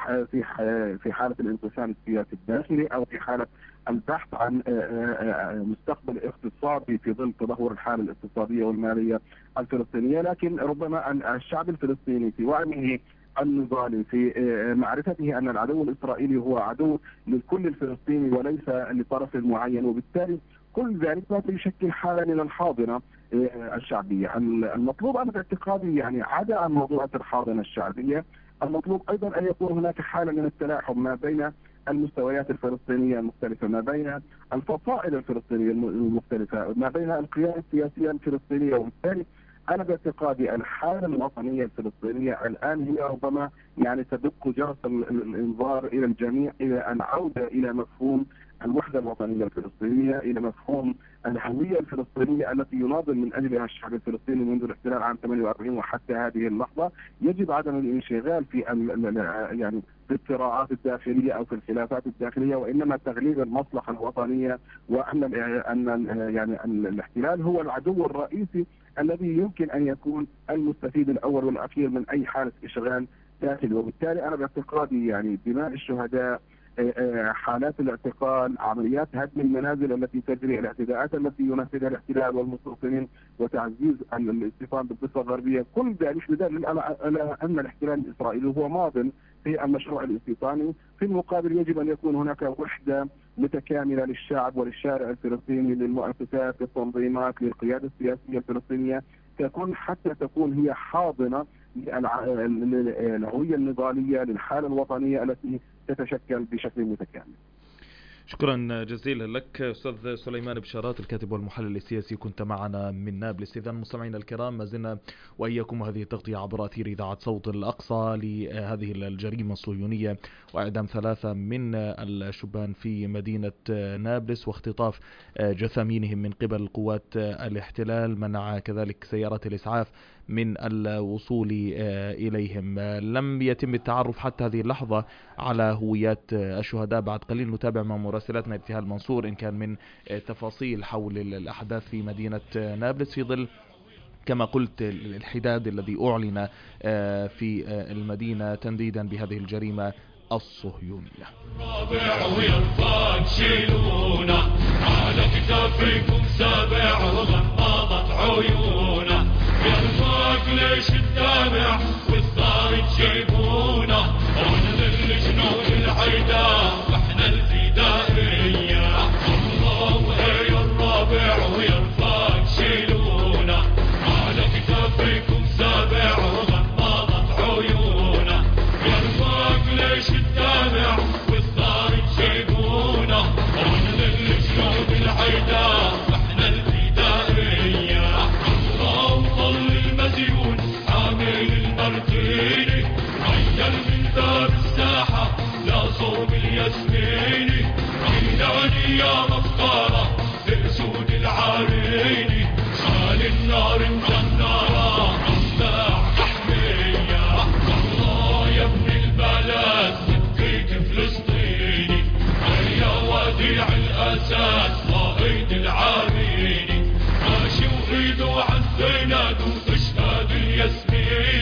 في حالة الانقسام السياسي الداخلي أو في حالة البحث عن مستقبل اقتصادي في ظل تدهور الحالة الاقتصادية والمالية الفلسطينية. لكن ربما أن الشعب الفلسطيني في وعيه النضالي، في معرفته أن العدو الإسرائيلي هو عدو للكل الفلسطيني وليس لطرف معين، وبالتالي كل ذلك ما يشكل حالة من الحاضنة الشعبية. المطلوب أنا باعتقادي يعني عدا عن موضوع الحاضنة الشعبية، المطلوب أيضا أن يكون هناك حالة من التلاحم ما بين المستويات الفلسطينية المختلفة، ما بين الفصائل الفلسطينية المختلفة، ما بين القيادة السياسية الفلسطينية. وبالتالي أنا باعتقادي الحالة الوطنية الفلسطينية الآن هي ربما يعني تدق جرس الإنذار إلى الجميع إلى العودة إلى مفهوم الوحدة الوطنية الفلسطينية، إلى مفهوم الهوية الفلسطينية التي يناضل من أجلها الشعب الفلسطيني منذ الاحتلال عام 48 وحتى هذه اللحظة. يجب عدم الانشغال في يعني في الصراعات الداخلية أو في الخلافات الداخلية، وإنما تغليب المصلحة الوطنية، وأن يعني الاحتلال هو العدو الرئيسي الذي يمكن أن يكون المستفيد الأول والأخير من أي حالة إشغال داخلي. وبالتالي أنا باعتقادي يعني دماء الشهداء، حالات الاعتقال، عمليات هدم المنازل التي تجري، الاعتداءات التي ينفذها الاحتلال والمستوطنين، وتعزيز الاستيطان بالضفة الغربية، كل ذلك يدل على أن الاحتلال الإسرائيلي هو ماض في المشروع الاستيطاني. في المقابل يجب أن يكون هناك وحدة متكاملة للشعب وللشارع الفلسطيني، للمؤسسات، للتنظيمات، للقيادة السياسية الفلسطينية، حتى تكون هي حاضنة للهوية النضالية، للحالة الوطنية التي تتشكل بشكل متكامل. شكرا جزيلا لك أستاذ سليمان بشارات، الكاتب والمحلل السياسي، كنت معنا من نابلس. إذن مستمعينا الكرام، ما زلنا وإياكم هذه التغطية عبر أثير إذاعة صوت الأقصى لهذه الجريمة الصهيونية، وإعدام 3 من الشبان في مدينة نابلس، واختطاف جثامينهم من قبل قوات الاحتلال، منع كذلك سيارات الإسعاف من الوصول إليهم. لم يتم التعرف حتى هذه اللحظة على هويات الشهداء. بعد قليل نتابع مع مراسلتنا ابتهال منصور إن كان من تفاصيل حول الأحداث في مدينة نابلس، في ظل كما قلت الحداد الذي أعلن في المدينة تنديدا بهذه الجريمة الصهيونية. رابع ويرفع شيلونا على كتافكم سابع وغمضت عيونا، يرفعك ليش الدامع والثار تجيبونا، ونذل جنود العيدا واحنا الفدائية. الله وهي الرابع ويرفعك شيلونا على كتافكم سابع وغمضت عيونا، يرفعك ليش الدامع والثار تجيبونا، ونذل جنود العيدا واحنا الفدائية. الله ظل المزيون عامل المرتيني، عيل من باب الساحة لا صوب الياسميني، عيناني يا مفقارة لأسود العاريني، شال النار مجنارة أصداع حمية. الله يا ابن البلد بديك فلسطيني، يا وديع الأساس قائد العاريني، ماشي وإيده عالزينات وتشهد الياسمين.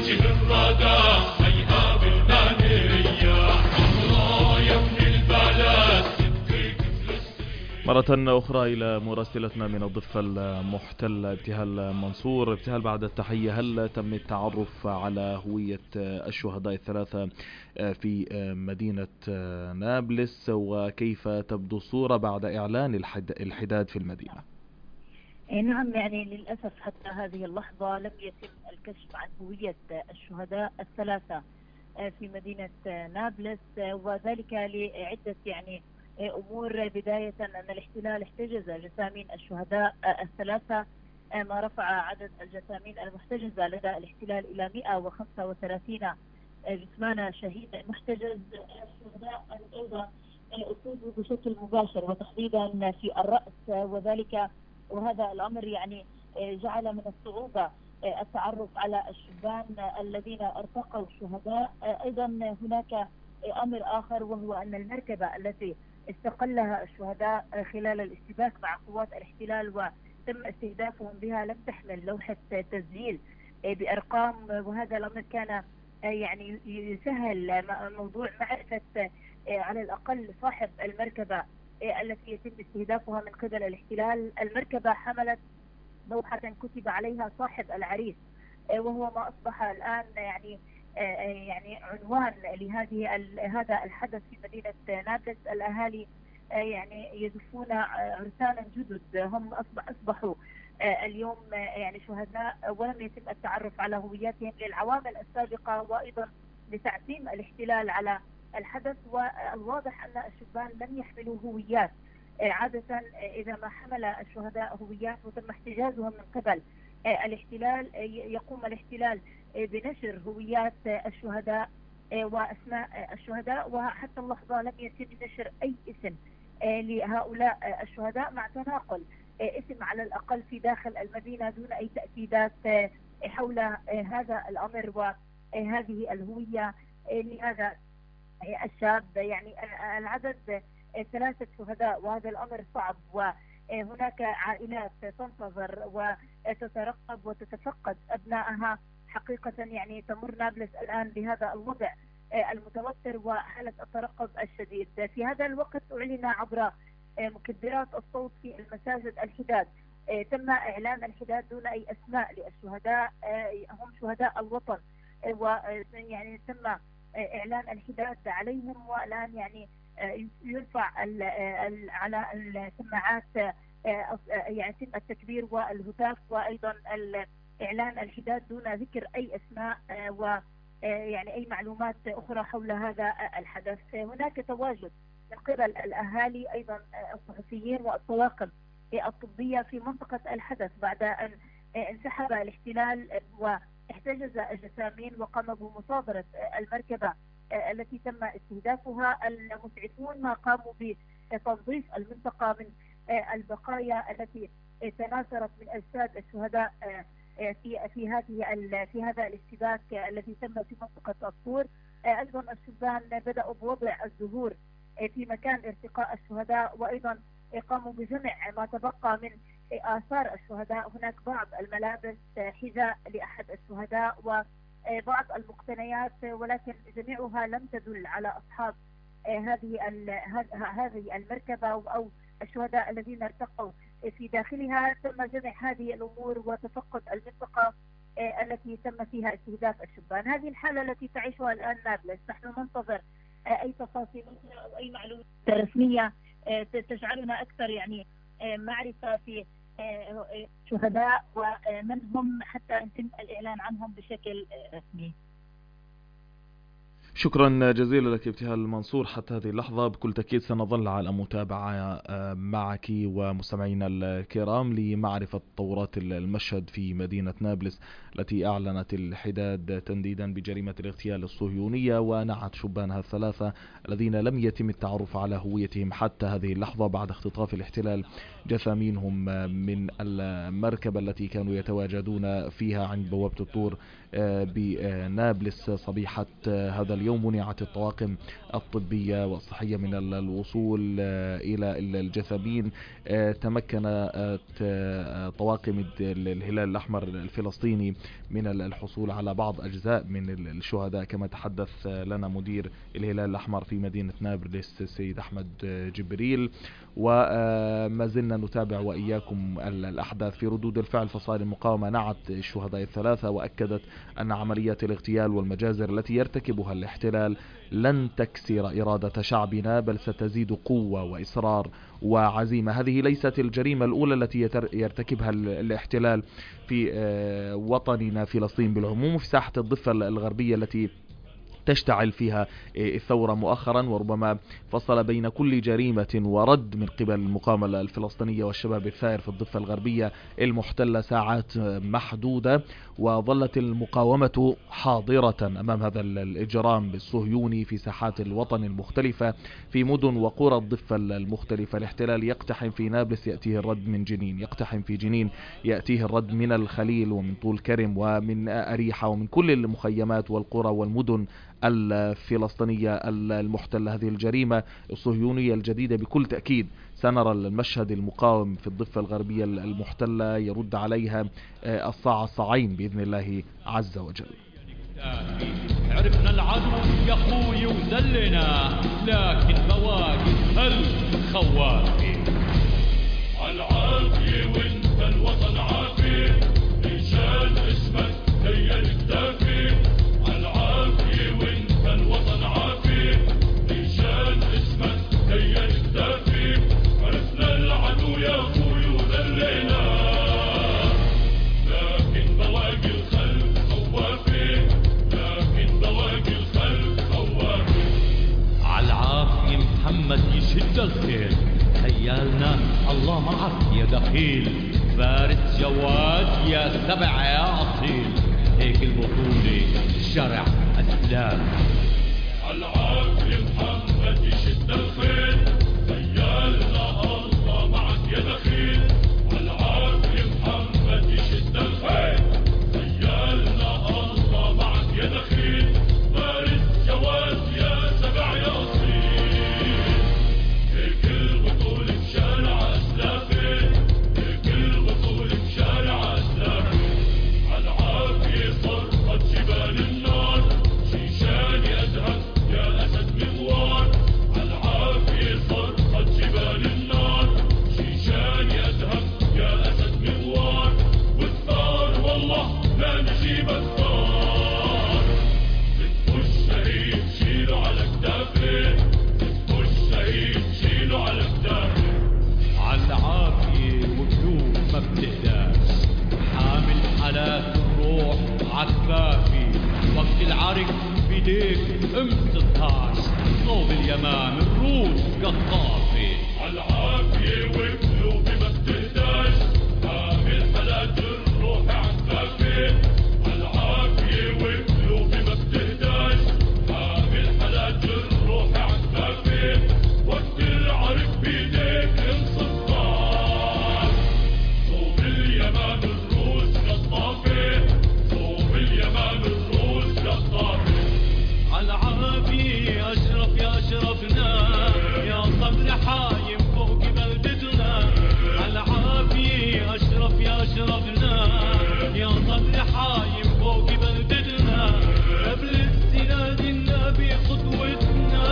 وجه الردى هيها بالنهرية الله يا ابن البلد صدقك فلسطين. مرة أخرى إلى مراسلتنا من الضفة المحتلة ابتهال منصور. ابتهال، بعد التحية، هل تم التعرف على هوية الشهداء الثلاثة في مدينة نابلس، وكيف تبدو الصورة بعد إعلان الحداد في المدينة؟ نعم، يعني للأسف حتى هذه اللحظة لم يتم الكشف عن هوية الشهداء الثلاثة في مدينة نابلس، وذلك لعدة يعني أمور. بداية أن الاحتلال احتجز جثامين الشهداء الثلاثة، ما رفع عدد الجثامين المحتجزة لدى الاحتلال إلى 135 جثمان شهيد محتجز. الشهداء أيضا أصيبوا بشكل مباشر وتحديدا في الرأس، وهذا الأمر يعني جعل من الصعوبة التعرف على الشبان الذين ارتقوا الشهداء. أيضا هناك أمر آخر، وهو أن المركبة التي استقلها الشهداء خلال الاشتباك مع قوات الاحتلال وتم استهدافهم بها لم تحمل لوحة تسجيل بأرقام، وهذا الأمر كان يعني يسهل موضوع معرفة على الأقل صاحب المركبة التي يتم استهدافها من قبل الاحتلال. المركبة حملت لوحة كتب عليها صاحب العريس، وهو ما أصبح الآن يعني عنوان هذا الحدث في مدينة نابلس. الأهالي يعني يزفون عرسانا جدد، هم أصبحوا اليوم يعني شهداء، ولم يتم التعرف على هوياتهم للعوامل السابقة، وأيضا لتعتيم الاحتلال على الحدث. والواضح أن الشبان لم يحملوا هويات. عادة إذا ما حمل الشهداء هويات وتم احتجازهم من قبل الاحتلال، يقوم الاحتلال بنشر هويات الشهداء وأسماء الشهداء، وحتى اللحظة لم يتم نشر أي اسم لهؤلاء الشهداء، مع تناقل اسم على الأقل في داخل المدينة دون أي تأكيدات حول هذا الأمر وهذه الهوية لهذا الشاب. يعني العدد 3 شهداء، وهذا الأمر صعب، وهناك عائلات تنتظر وتترقب وتتفقد أبنائها. حقيقة يعني تمر نابلس الآن بهذا الوضع المتوتر وحالة الترقب الشديد. في هذا الوقت أعلن عبر مكبرات الصوت في المساجد الحداد. تم إعلان الحداد دون أي أسماء للشهداء، هم شهداء الوطن، ويعني تم إعلان الحداد عليهم. والآن يعني يرفع على السماعات يعني تم التكبير والهتاف، وأيضا إعلان الحداد دون ذكر أي أسماء ويعني أي معلومات أخرى حول هذا الحدث. هناك تواجد من قبل الأهالي، أيضا الصحفيين والطواقم الطبية في منطقة الحدث بعد أن انسحب الاحتلال واحتجز الجثامين وقام بمصادرة المركبة التي تم استهدافها. المسعفون ما قاموا بتنظيف المنطقة من البقايا التي تناثرت من أجساد الشهداء في هذا الاشتباك الذي تم في منطقة الطور. أيضا الشبان بدأوا بوضع الزهور في مكان ارتقاء الشهداء، وأيضا قاموا بجمع ما تبقى من آثار الشهداء. هناك بعض الملابس، حذاء لأحد الشهداء، وبعض المقتنيات، ولكن جميعها لم تدل على أصحاب هذه المركبة أو الشهداء الذين ارتقوا في داخلها. تم جمع هذه الأمور وتفقد المنطقة التي تم فيها استهداف الشبان. هذه الحالة التي تعيشها الآن نابلس. نحن ننتظر أي تفاصيل أو أي معلومات رسمية تجعلنا أكثر يعني معرفة في شهداء ومن هم حتى يتم الإعلان عنهم بشكل رسمي. شكرا جزيلا لك ابتهال منصور. حتى هذه اللحظة بكل تأكيد سنظل على متابعة معك ومستمعينا الكرام لمعرفة تطورات المشهد في مدينة نابلس التي أعلنت الحداد تنديدا بجريمة الاغتيال الصهيونية ونعت شبانها الثلاثة الذين لم يتم التعرف على هويتهم حتى هذه اللحظة بعد اختطاف الاحتلال جثامينهم من المركبة التي كانوا يتواجدون فيها عند بوابة الطور بنابلس صبيحة هذا اليوم. اليوم منعت الطواقم الطبية والصحية من الوصول إلى الجثامين. تمكنت طواقم الهلال الأحمر الفلسطيني من الحصول على بعض أجزاء من الشهداء، كما تحدث لنا مدير الهلال الأحمر في مدينة نابلس السيد أحمد جبريل. وما زلنا نتابع وإياكم الأحداث في ردود الفعل. فصائل المقاومة نعت الشهداء الثلاثة وأكدت أن عمليات الاغتيال والمجازر التي يرتكبها الاحتلال لن تكسر إرادة شعبنا، بل ستزيد قوة وإصرار وعزيمة. هذه ليست الجريمة الأولى التي يرتكبها الاحتلال في وطننا فلسطين بالعموم، في ساحة الضفة الغربية التي تشتعل فيها الثورة مؤخرا، وربما فصل بين كل جريمة ورد من قبل المقاومة الفلسطينية والشباب الثائر في الضفة الغربية المحتلة ساعات محدودة، وظلت المقاومة حاضرة أمام هذا الإجرام الصهيوني في ساحات الوطن المختلفة في مدن وقرى الضفة المختلفة. الاحتلال يقتحم في نابلس يأتيه الرد من جنين، يقتحم في جنين يأتيه الرد من الخليل ومن طول كرم ومن أريحة ومن كل المخيمات والقرى والمدن الفلسطينية المحتلة. هذه الجريمة الصهيونية الجديدة بكل تأكيد سنرى المشهد المقاوم في الضفة الغربية المحتلة يرد عليها الصاعين بإذن الله عز وجل. عرفنا العدو يا اخوي وذلنا، لكن مواقف الخوافي العافية وانت الوطن عافي، رجال اسمك هي الكتافي. العافية وانت الوطن عافي، رجال اسمك هي الكتافي. عرفنا العدو يا اخوي وذلنا، لكن بواقي الخلق خوافي، لكن بواقي الخلق خوافي. عالعافية محمد يشد الخير، خيالنا الله معك يا دخيل. فارس جواد يا سبع يا أصيل، هيك البطولة شرع أسلام. العافية محمد يشد الخيل، خيالنا الله معك يا دخيل. العافية محمد يشد الخيل، خيالنا الله معك يا دخيل. فارس جواد يا سبع يا أصيل، هيك البطولة بشارع أسلافي، هيك البطولة بشارع أسلافي. العافية صرخت جبال النار، شيشان يذهب يا أسد مغوار. العافية صرخت جبال النار، شيشان يذهب يا أسد مغوار. والثار والله لا نجيب الثار، ذبحوا الشهيد شيلوا على كتافي، ذبحوا الشهيد شيلوا على كتافي. عالعافية وقلوب ما بتقداش، حامل حالات الروح عكفافي. وقت العرق بيديك امسطهاش، صوب اليمام الروس قطافي. عالعافية وقلوب ما بتقداش، حامل حالات الروح عكفافي. عالعافية وقلوب ما بتقداش، حامل حالات الروح عكفافي. وقت العرق بيديك امسطهاش، صوب اليمام الروس قطافي، صوب اليمام الروس قطافي. العافية أشرف يا أشرفنا، يا صبر حايم فوق بلدتنا. العافية أشرف يا أشرفنا، يا صبر حايم فوق بلدتنا. قبل استناد النبي خطوتنا،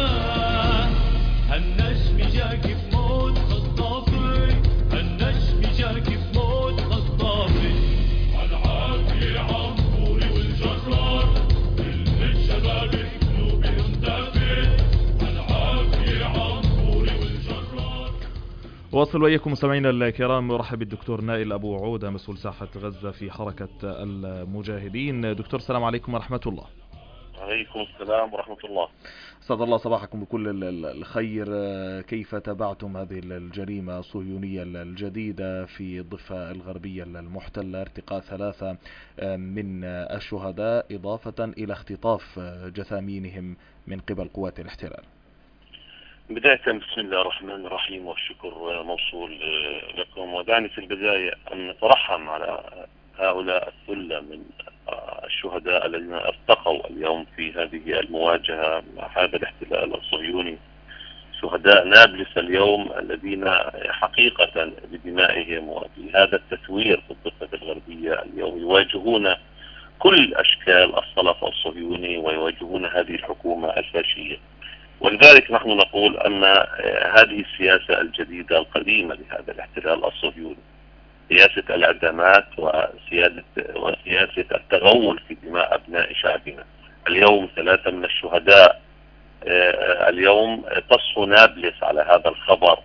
هالنجم جاك بموت خطافي، هالنجم جاك بموت خطافي. العافية عموري والجرار، كل الشباب قلوبهم دافي. العافية عموري والجرار. واصل وإياكم مستمعينا الكرام، مرحب بالدكتور نائل أبو عودة مسؤول ساحة غزة في حركة المجاهدين. دكتور السلام عليكم ورحمة الله. عليكم السلام ورحمة الله. أسعد الله صباحكم بكل الخير. كيف تابعتم هذه الجريمة الصهيونية الجديدة في الضفة الغربية المحتلة، ارتقاء 3 من الشهداء إضافة إلى اختطاف جثامينهم من قبل قوات الاحتلال؟ بداية بسم الله الرحمن الرحيم، والشكر موصول لكم. ودعني في البداية أن نترحم على هؤلاء الثلة من الشهداء الذين ارتقوا اليوم في هذه المواجهة مع هذا الاحتلال الصهيوني، شهداء نابلس اليوم الذين حقيقة بدمائهم وبهذا التثوير في الضفة الغربية اليوم يواجهون كل أشكال الصلف الصهيوني ويواجهون هذه الحكومة الفاشية. ولذلك نحن نقول أن هذه السياسة الجديدة القديمة لهذا الاحتلال الصهيوني، سياسة الإعدامات وسياسة التغول في دماء أبناء شعبنا. اليوم 3 من الشهداء، اليوم تصحو نابلس على هذا الخبر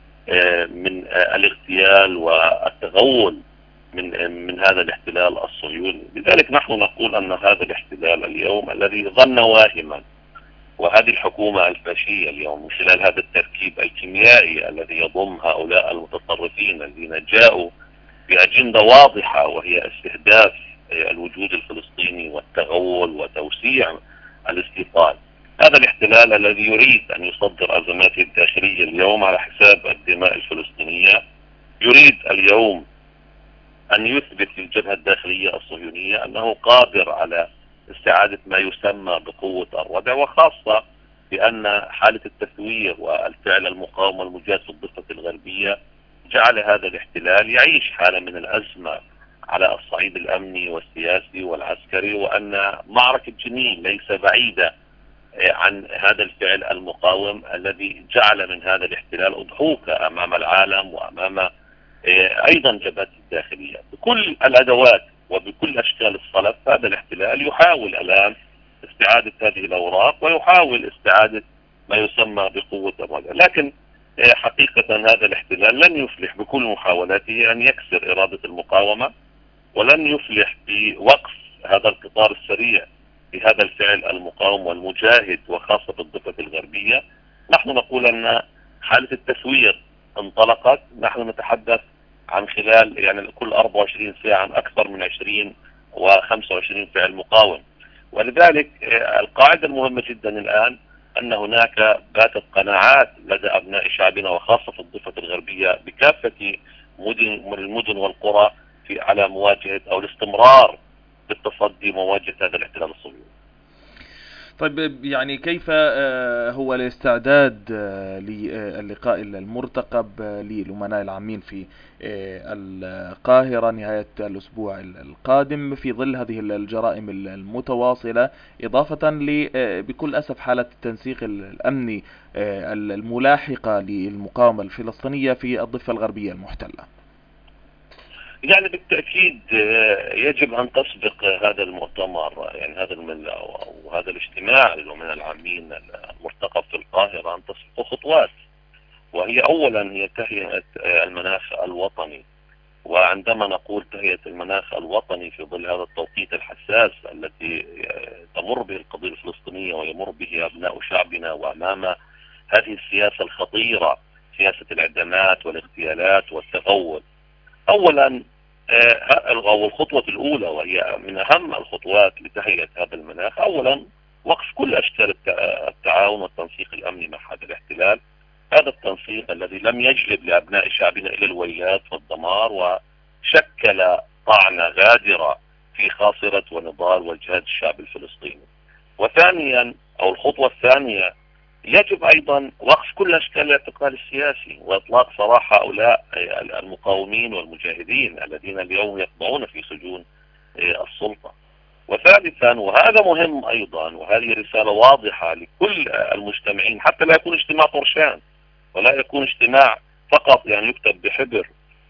من الاغتيال والتغول من هذا الاحتلال الصهيوني. لذلك نحن نقول أن هذا الاحتلال اليوم الذي ظن واهما، وهذه الحكومة الفاشية اليوم من خلال هذا التركيب الكيميائي الذي يضم هؤلاء المتطرفين الذين جاءوا بأجندة واضحة وهي استهداف الوجود الفلسطيني والتغول وتوسيع الاستيطان. هذا الاحتلال الذي يريد أن يصدر أزماته الداخلية اليوم على حساب الدماء الفلسطينية، يريد اليوم أن يثبت للجبهة الداخلية الصهيونية أنه قادر على استعادة ما يسمى بقوة الردع، وخاصة بأن حالة التثوير والفعل المقاومة المجاد في الضفة الغربية جعل هذا الاحتلال يعيش حالة من الأزمة على الصعيد الأمني والسياسي والعسكري، وأن معركة جنين ليس بعيدة عن هذا الفعل المقاوم الذي جعل من هذا الاحتلال أضحوكة أمام العالم وأمام أيضا جبهته الداخلية. بكل الأدوات وبكل أشكال الصلف هذا الاحتلال يحاول الآن استعادة هذه الأوراق ويحاول استعادة ما يسمى بقوة الردع، لكن حقيقة هذا الاحتلال لن يفلح بكل محاولاته أن يكسر إرادة المقاومة، ولن يفلح بوقف هذا القطار السريع بهذا الفعل المقاوم والمجاهد وخاصة في الضفة الغربية. نحن نقول أن حالة التثوير انطلقت، نحن نتحدث عن خلال كل 24 ساعة عن أكثر من 20 و25 فعل مقاوم. ولذلك القاعدة المهمة جدا الآن أن هناك باتت قناعات لدى أبناء شعبنا وخاصة في الضفة الغربية بكافة المدن والقرى على مواجهة أو الاستمرار بالتصدي مواجهة هذا الاحتلال الصهيوني. طيب، يعني كيف هو الاستعداد للقاء المرتقب للأمناء العامين في القاهرة نهاية الأسبوع القادم في ظل هذه الجرائم المتواصلة، إضافة بكل أسف حالة التنسيق الأمني الملاحقة للمقاومة الفلسطينية في الضفة الغربية المحتلة؟ يعني بالتأكيد يجب أن تسبق هذا المؤتمر، هذا الاجتماع للأمناء العامين المرتقب في القاهرة، أن تسبق خطوات، وهي أولا هي تهيئة المناخ الوطني. وعندما نقول تهيئة المناخ الوطني في ظل هذا التوقيت الحساس التي تمر به القضية الفلسطينية ويمر به أبناء شعبنا، وأمام هذه السياسة الخطيرة، سياسة الإعدامات والاغتيالات والتغول، أولا الخطوة الأولى وهي من أهم الخطوات لتهيئة هذا المناخ، أولا وقف كل أشكال التعاون والتنسيق الأمني مع هذا الاحتلال. هذا التنسيق الذي لم يجلب لأبناء شعبنا إلى الويلات والدمار، وشكل طعنة غادرة في خاصرة ونضال والجهاد الشعبي الفلسطيني. وثانيا أو الخطوة الثانية، يجب أيضا وقف كل أشكال الاعتقال السياسي وإطلاق سراح هؤلاء المقاومين والمجاهدين الذين اليوم يخضعون في سجون السلطة. وثالثا، وهذا مهم أيضا، وهذه رسالة واضحة لكل المجتمعين، حتى لا يكون اجتماع طرشان ولا يكون اجتماع فقط يكتب بحبر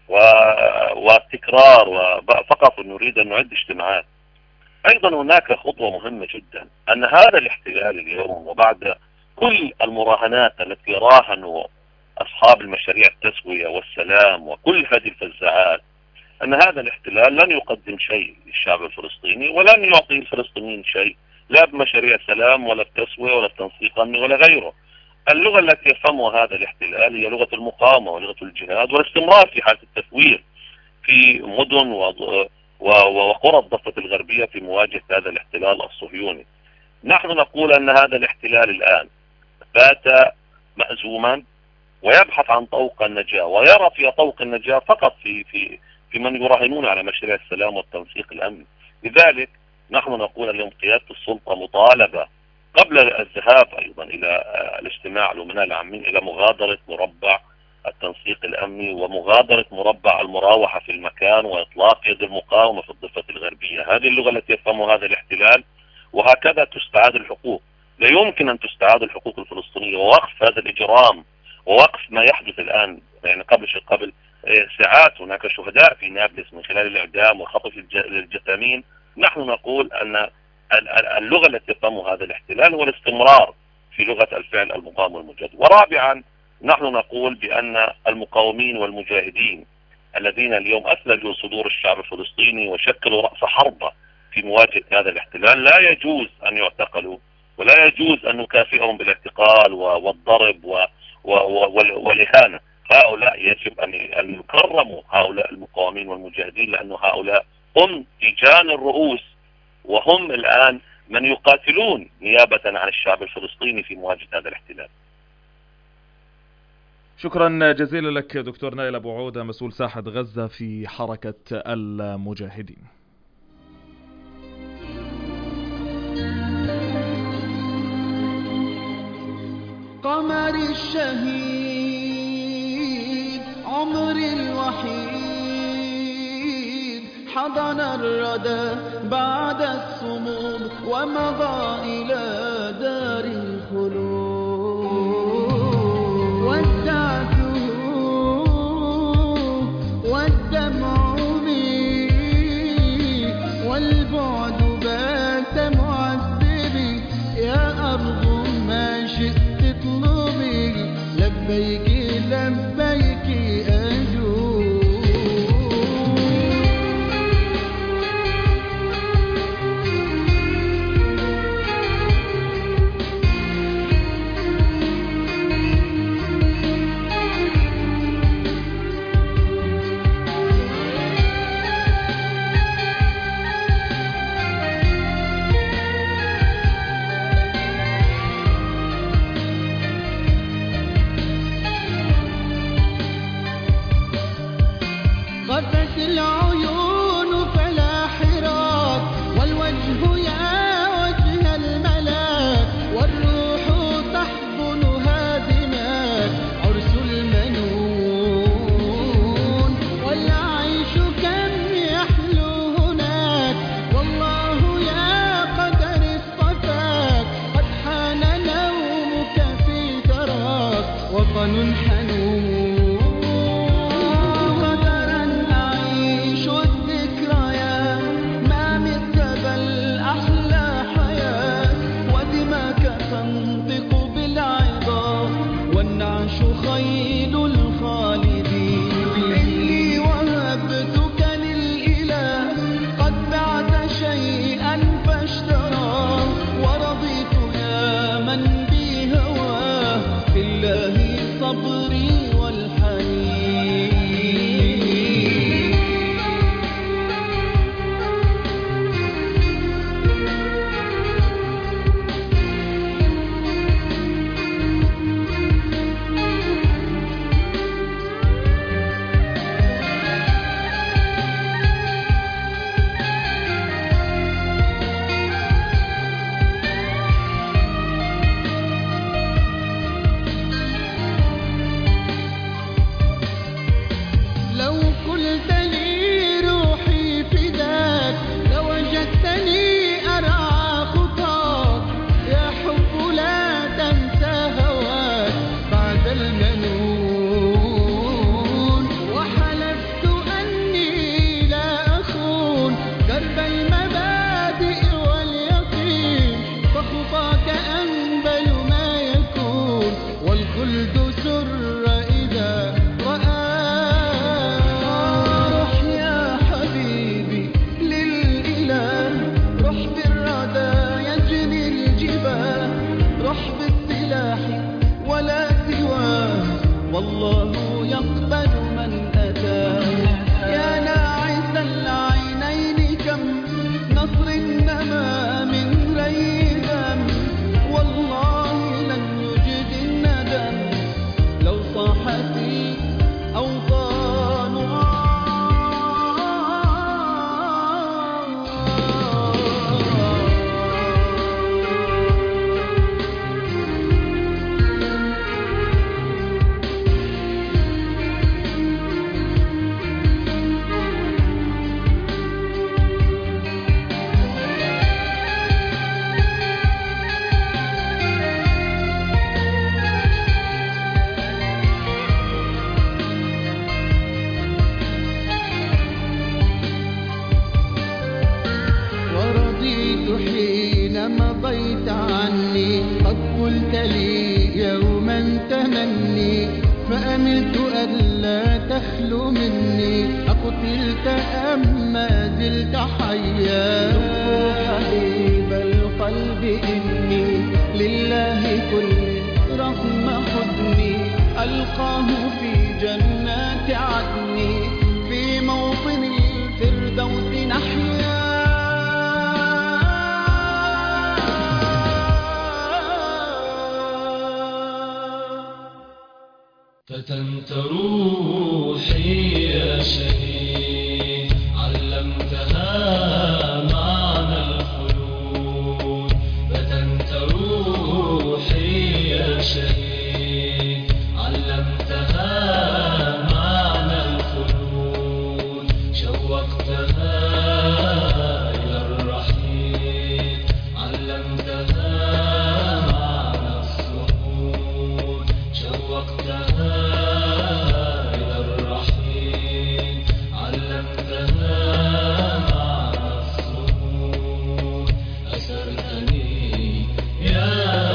وتكرار فقط نريد أن نعد اجتماعات. أيضا هناك خطوة مهمة جدا، أن هذا الاحتلال اليوم وبعد كل المراهنات التي راهنوا أصحاب المشاريع التسوية والسلام وكل هذه الفزاعات، أن هذا الاحتلال لن يقدم شيء للشعب الفلسطيني ولن يعطي الفلسطينيين شيء، لا بمشاريع سلام ولا بتسوية ولا بتنسيق أمني ولا غيره. اللغة التي يفهمها هذا الاحتلال هي لغة المقاومة ولغة الجهاد والاستمرار في حالة التثوير في مدن وقرى الضفة الغربية في مواجهة هذا الاحتلال الصهيوني. نحن نقول أن هذا الاحتلال الآن بات مأزوما ويبحث عن طوق النجاة، ويرى في طوق النجاة فقط في من يراهنون على مشاريع السلام والتنسيق الأمني. لذلك نحن نقول اليوم قيادة السلطة مطالبة قبل الذهاب أيضا إلى الاجتماع الأمناء العامين إلى مغادرة مربع التنسيق الأمني ومغادرة مربع المراوحة في المكان وإطلاق يد المقاومة في الضفة الغربية. هذه اللغة التي يفهمها هذا الاحتلال، وهكذا تستعاد الحقوق. لا يمكن أن تستعاد الحقوق الفلسطينية ووقف هذا الإجرام ووقف ما يحدث الآن. يعني قبل ساعات هناك شهداء في نابلس من خلال الإعدام وخطف الجثامين. نحن نقول أن اللغة التي يفهمها هذا الاحتلال هو الاستمرار في لغة الفعل المقاوم والمجاهد. ورابعا نحن نقول بأن المقاومين والمجاهدين الذين اليوم أثلجوا صدور الشعب الفلسطيني وشكلوا رأس حربة في مواجهة هذا الاحتلال لا يجوز أن يعتقلوا، ولا يجوز أن نكافئهم بالاعتقال والضرب والإهانة. هؤلاء يجب أن يكرموا، هؤلاء المقاومين والمجاهدين، لأن هؤلاء هم تيجان الرؤوس وهم الآن من يقاتلون نيابة عن الشعب الفلسطيني في مواجهة هذا الاحتلال. شكرا جزيلا لك دكتور نائل أبو عودة، مسؤول ساحة غزة في حركة المجاهدين. قمر الشهيد عمري الوحيد حضن الردى بعد الصمود ومضى إلى دار الخلود. ودعته والدمع بي والبعد بات معذبي. يا أرض ما شئت اطلبي لبيك لبيك أجوب. غفت العيون فلا حراك والوجه يا وجه الملاك والروح تحضن هادماك عرس المنون والعيش كم يحلو هناك والله يا قدر اصطفاك قد حان نومك في ثراك وطن حنون. لا تخلو مني، أقتلت أم ما زلت حيا. حبيب القلب إني لله كل رغم حزني، ألقاه في جنات عدني، في موطن الفردوس نحيا. فتنت روحي يا شهيد، علمتها معنى الخلود. فتنت روحي يا شهيد، علمتها معنى الخلود. شوقتها إلى الرحيل، علمتها معنى الصمود. شوقتها إلى الرحيل، علمتها معنى الصمود. أسرتني يا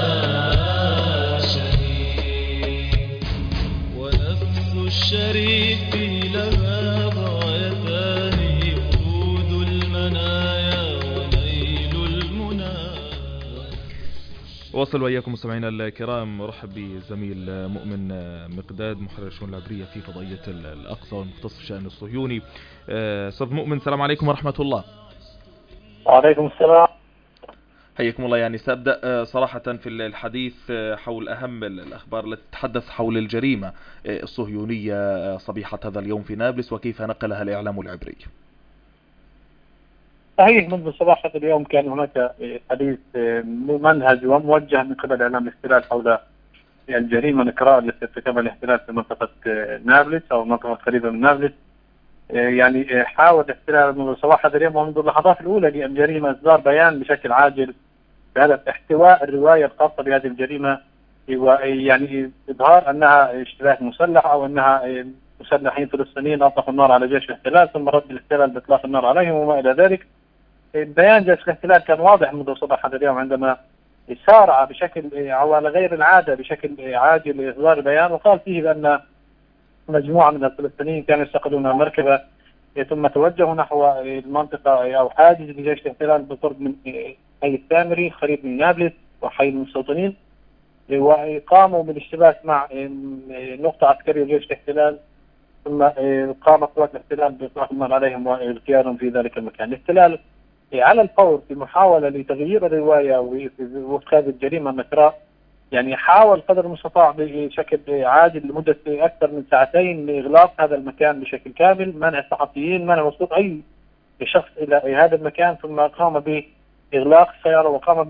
شهيد، ونفس الشريف لها غايتان، وجود المنايا ونيل المنى. واصل وإياكم مستمعينا الكرام، رحب بزميل مؤمن مقداد محرر الشؤون العبرية في فضائية الأقصى والمختص في الشأن الصهيوني. أستاذ مؤمن، السلام عليكم ورحمة الله. وعليكم السلام. حياكم الله. يعني سأبدأ صراحة في الحديث حول أهم الأخبار التي تتحدث حول الجريمة الصهيونية صبيحة هذا اليوم في نابلس وكيف نقلها الإعلام العبري. صحيح، منذ صباح هذا اليوم كان هناك حديث ممنهج وموجه من قبل إعلام الاحتلال حول الجريمة النكراء التي ارتكبها الاحتلال في منطقة نابلس أو منطقة قريبة من نابلس. يعني حاول الاحتلال منذ صباح هذا اليوم ومنذ اللحظات الأولى للجريمة إصدار بيان بشكل عاجل بهدف احتواء الرواية الخاصة بهذه الجريمة، ويعني إظهار أنها اشتباك مسلح أو أنها مسلحين فلسطينيين أطلقوا النار على جيش الاحتلال ثم رد الاحتلال بإطلاق النار عليهم وما إلى ذلك. بيان جيش الاحتلال كان واضح منذ صباح هذا اليوم عندما سارع بشكل على غير العادة بشكل عاجل لإصدار البيان، وقال فيه بأن مجموعة من الفلسطينيين كانوا يستقلون مركبة ثم توجهوا نحو المنطقة أو حاجز لجيش الاحتلال بالقرب من حي السامري قريب من نابلس وحي المستوطنين، وقاموا بالاشتباك مع نقطة عسكرية لجيش الاحتلال، ثم قامت قوات الاحتلال بإطلاق النار عليهم واغتيالهم في ذلك المكان. الاحتلال على الفور في محاولة لتغيير الرواية ووفق هذه الجريمة النكراء، يعني حاول قدر المستطاع بشكل عاجل لمدة أكثر من ساعتين لإغلاق هذا المكان بشكل كامل، منع الصحفيين، منع وصول أي شخص إلى هذا المكان، ثم قام بإغلاق السيارة وقام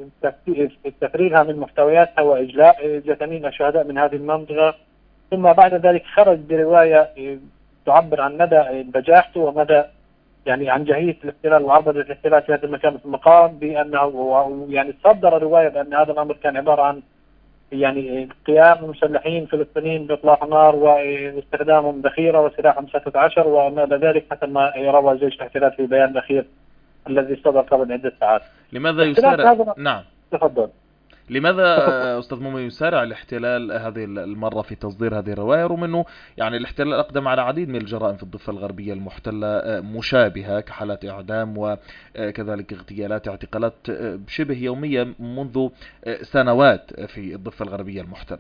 بتفريغها من محتوياتها وإجلاء جثامين الشهداء من هذه المنطقة. ثم بعد ذلك خرج برواية تعبر عن مدى بجاحته ومدى يعني عن جاهية الاحتلال وعرضة الاحتلال في هذا المكان، ثم قام بأنه يعني صدر رواية بأن هذا الأمر كان عبارة عن يعني قيام مسلحين فلسطينيين بإطلاق النار واستخدامهم ذخيرة وسلاح 15 وما إلى ذلك، حسب ما روى جيش الاحتلال في بيان الأخير الذي صدر قبل عدة ساعات. لماذا يسارع؟ نعم تفضل. لماذا أستاذ مؤمن يسارع الاحتلال هذه المرة في تصدير هذه الرواية، رغم أنه يعني الاحتلال أقدم على عديد من الجرائم في الضفة الغربية المحتلة مشابهة كحالات إعدام وكذلك اغتيالات اعتقالات شبه يومية منذ سنوات في الضفة الغربية المحتلة؟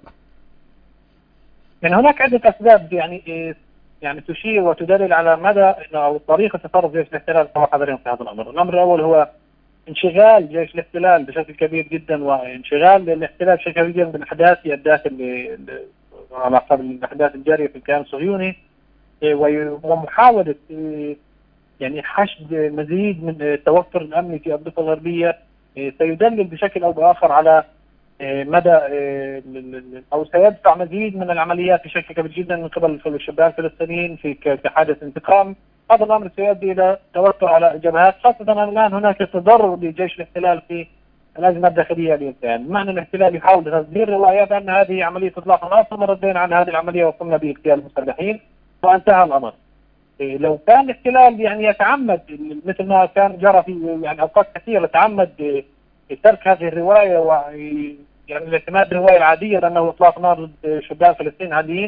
يعني هناك عدة أسباب يعني تشير وتدلل على مدى أو طريقة تصرف جيش الاحتلال في هذا الأمر. الأمر الأول هو انشغال جيش الاحتلال بشكل كبير جدا، وانشغال الاحتلال بشكل كبير جدا بالأحداث الداخل على حسب الأحداث الجارية في الكيان الصهيوني، ومحاولة يعني حشد مزيد من التوتر الأمني في الضفة الغربية سيدلل بشكل أو بآخر على مدى أو سيدفع مزيد من العمليات بشكل كبير جدا من قبل الشباب الفلسطينيين في كحادث انتقام. هذا الأمر سيؤدي إلى توتر على الجبهات، خاصة الآن هناك تضرر لجيش الاحتلال في الأزمة الداخلية للإنسان، بمعنى الاحتلال يحاول تصدير روايات أن هذه عملية إطلاق النار ثم ردينا عن هذه العملية وقمنا باغتيال المسلحين وانتهى الأمر. لو كان الاحتلال يعني يتعمد مثل ما كان جرى في يعني أوقات كثيرة يتعمد ترك هذه الرواية ويعني الاعتماد بالرواية العادية لأنه إطلاق نار ضد شباب فلسطين عاديين،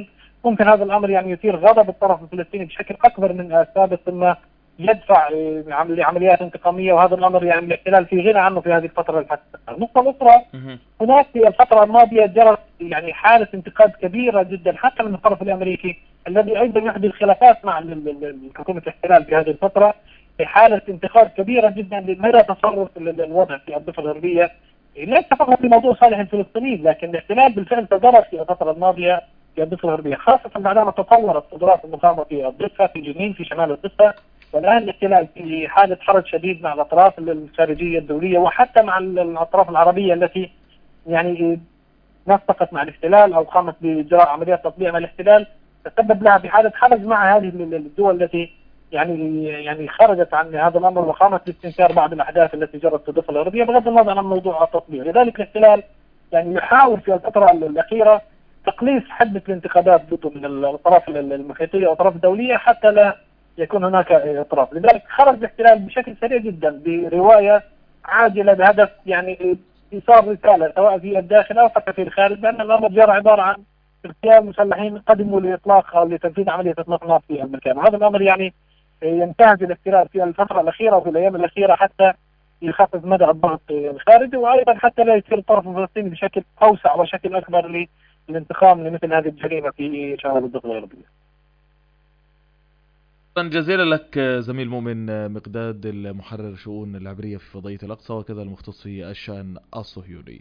ممكن هذا الأمر يعني يثير غضب الطرف الفلسطيني بشكل أكبر من السابق، ثم يدفع لعمليات انتقامية، وهذا الأمر يعني الاحتلال في غنى عنه في هذه الفترة الحساسة. النقطة الأخرى، هناك في الفترة الماضية جرت يعني حالة انتقاد كبيرة جدا حتى من الطرف الأمريكي، الذي أيضا يحدث خلافات مع حكومة الاحتلال في هذه الفترة، في حالة انتقاد كبيرة جدا لمدى تصرف الوضع في الضفة الغربية، ليس فقط في موضوع صالح الفلسطينيين، لكن الاحتلال بالفعل تضرر في الفترة الماضية في الضفة الغربية، خاصة بعدما تطورت قدرات المقاومة في الضفة، في جنين، في شمال الضفة. والآن الاحتلال في حالة حرج شديد مع الأطراف الخارجية الدولية، وحتى مع الأطراف العربية التي يعني نسقت مع الاحتلال أو قامت بإجراء عمليات تطبيع مع الاحتلال، تسبب لها بحالة حرج مع هذه الدول التي يعني خرجت عن هذا الأمر وقامت باستنكار بعض الأحداث التي جرت في الضفة الغربية بغض النظر عن موضوع التطبيع. لذلك الاحتلال يعني يحاول في الفترة الأخيرة تقليص حدة الانتقادات ضده من الأطراف المحيطية والأطراف الدولية حتى لا يكون هناك اطراف. لذلك خرج الاحتلال بشكل سريع جدا برواية عاجلة بهدف يعني إيصال رسالة سواء في الداخل أو حتى في الخارج بأن الأمر جرى عبارة عن اغتيال مسلحين قدموا لإطلاق أو لتنفيذ عملية إطلاق نار في المكان. وهذا الأمر يعني ينتهج الاحتلال في الفترة الأخيرة وفي الأيام الأخيرة حتى يخفف مدى الضغط الخارجي، وأيضا حتى لا يصير الطرف الفلسطيني بشكل أوسع وشكل أكبر للانتقام لمثل هذه الجريمة في شمال الضفة الغربية. شكرا جزيلا لك زميل مؤمن مقداد، المحرر شؤون العبرية في فضائية الأقصى وكذا المختص في الشأن الصهيوني.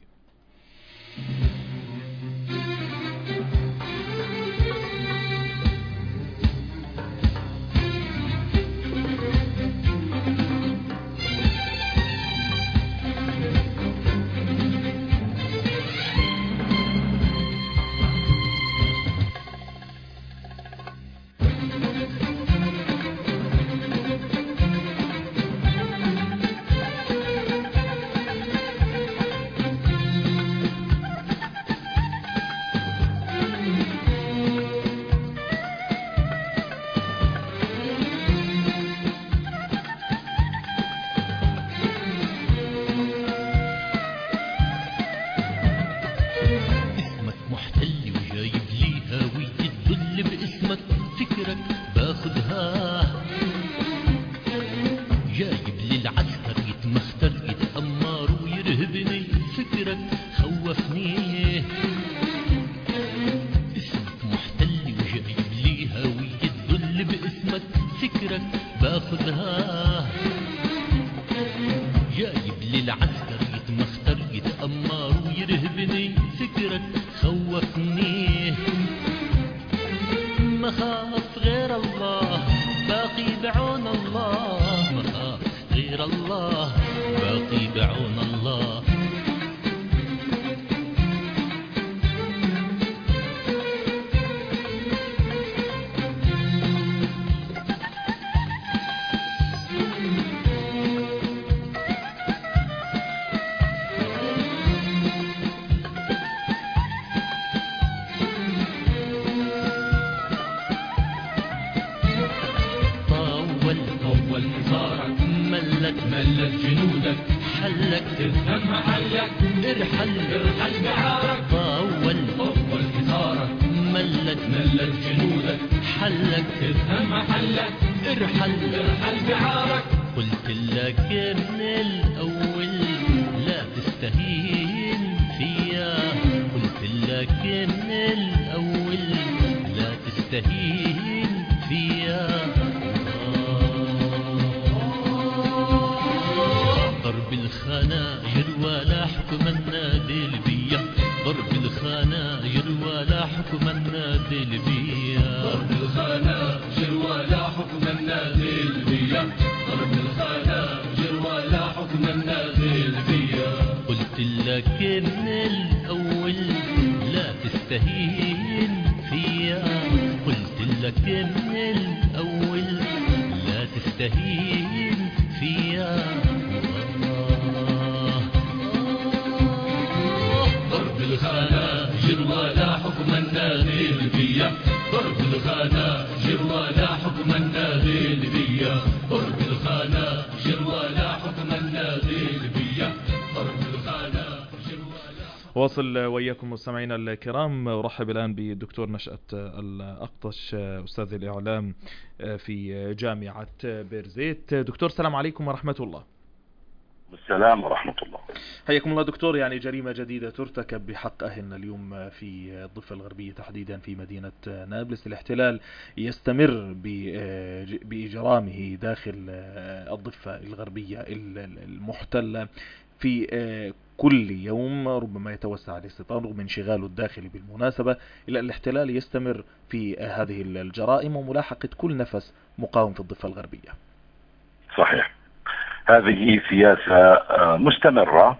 واصل وإياكم مستمعينا الكرام. أرحب الآن بالدكتور نشأت الأقطش، أستاذ الإعلام في جامعة بيرزيت. دكتور السلام عليكم ورحمة الله. السلام ورحمة الله. حياكم الله دكتور. يعني جريمة جديدة ترتكب بحق أهلنا اليوم في الضفة الغربية تحديدا في مدينة نابلس. الاحتلال يستمر بإجرامه داخل الضفة الغربية المحتلة في كل يوم، ربما يتوسع الاستيطان رغم انشغاله الداخلي بالمناسبة، إلا الاحتلال يستمر في هذه الجرائم وملاحقة كل نفس مقاوم في الضفة الغربية. صحيح، هذه سياسة مستمرة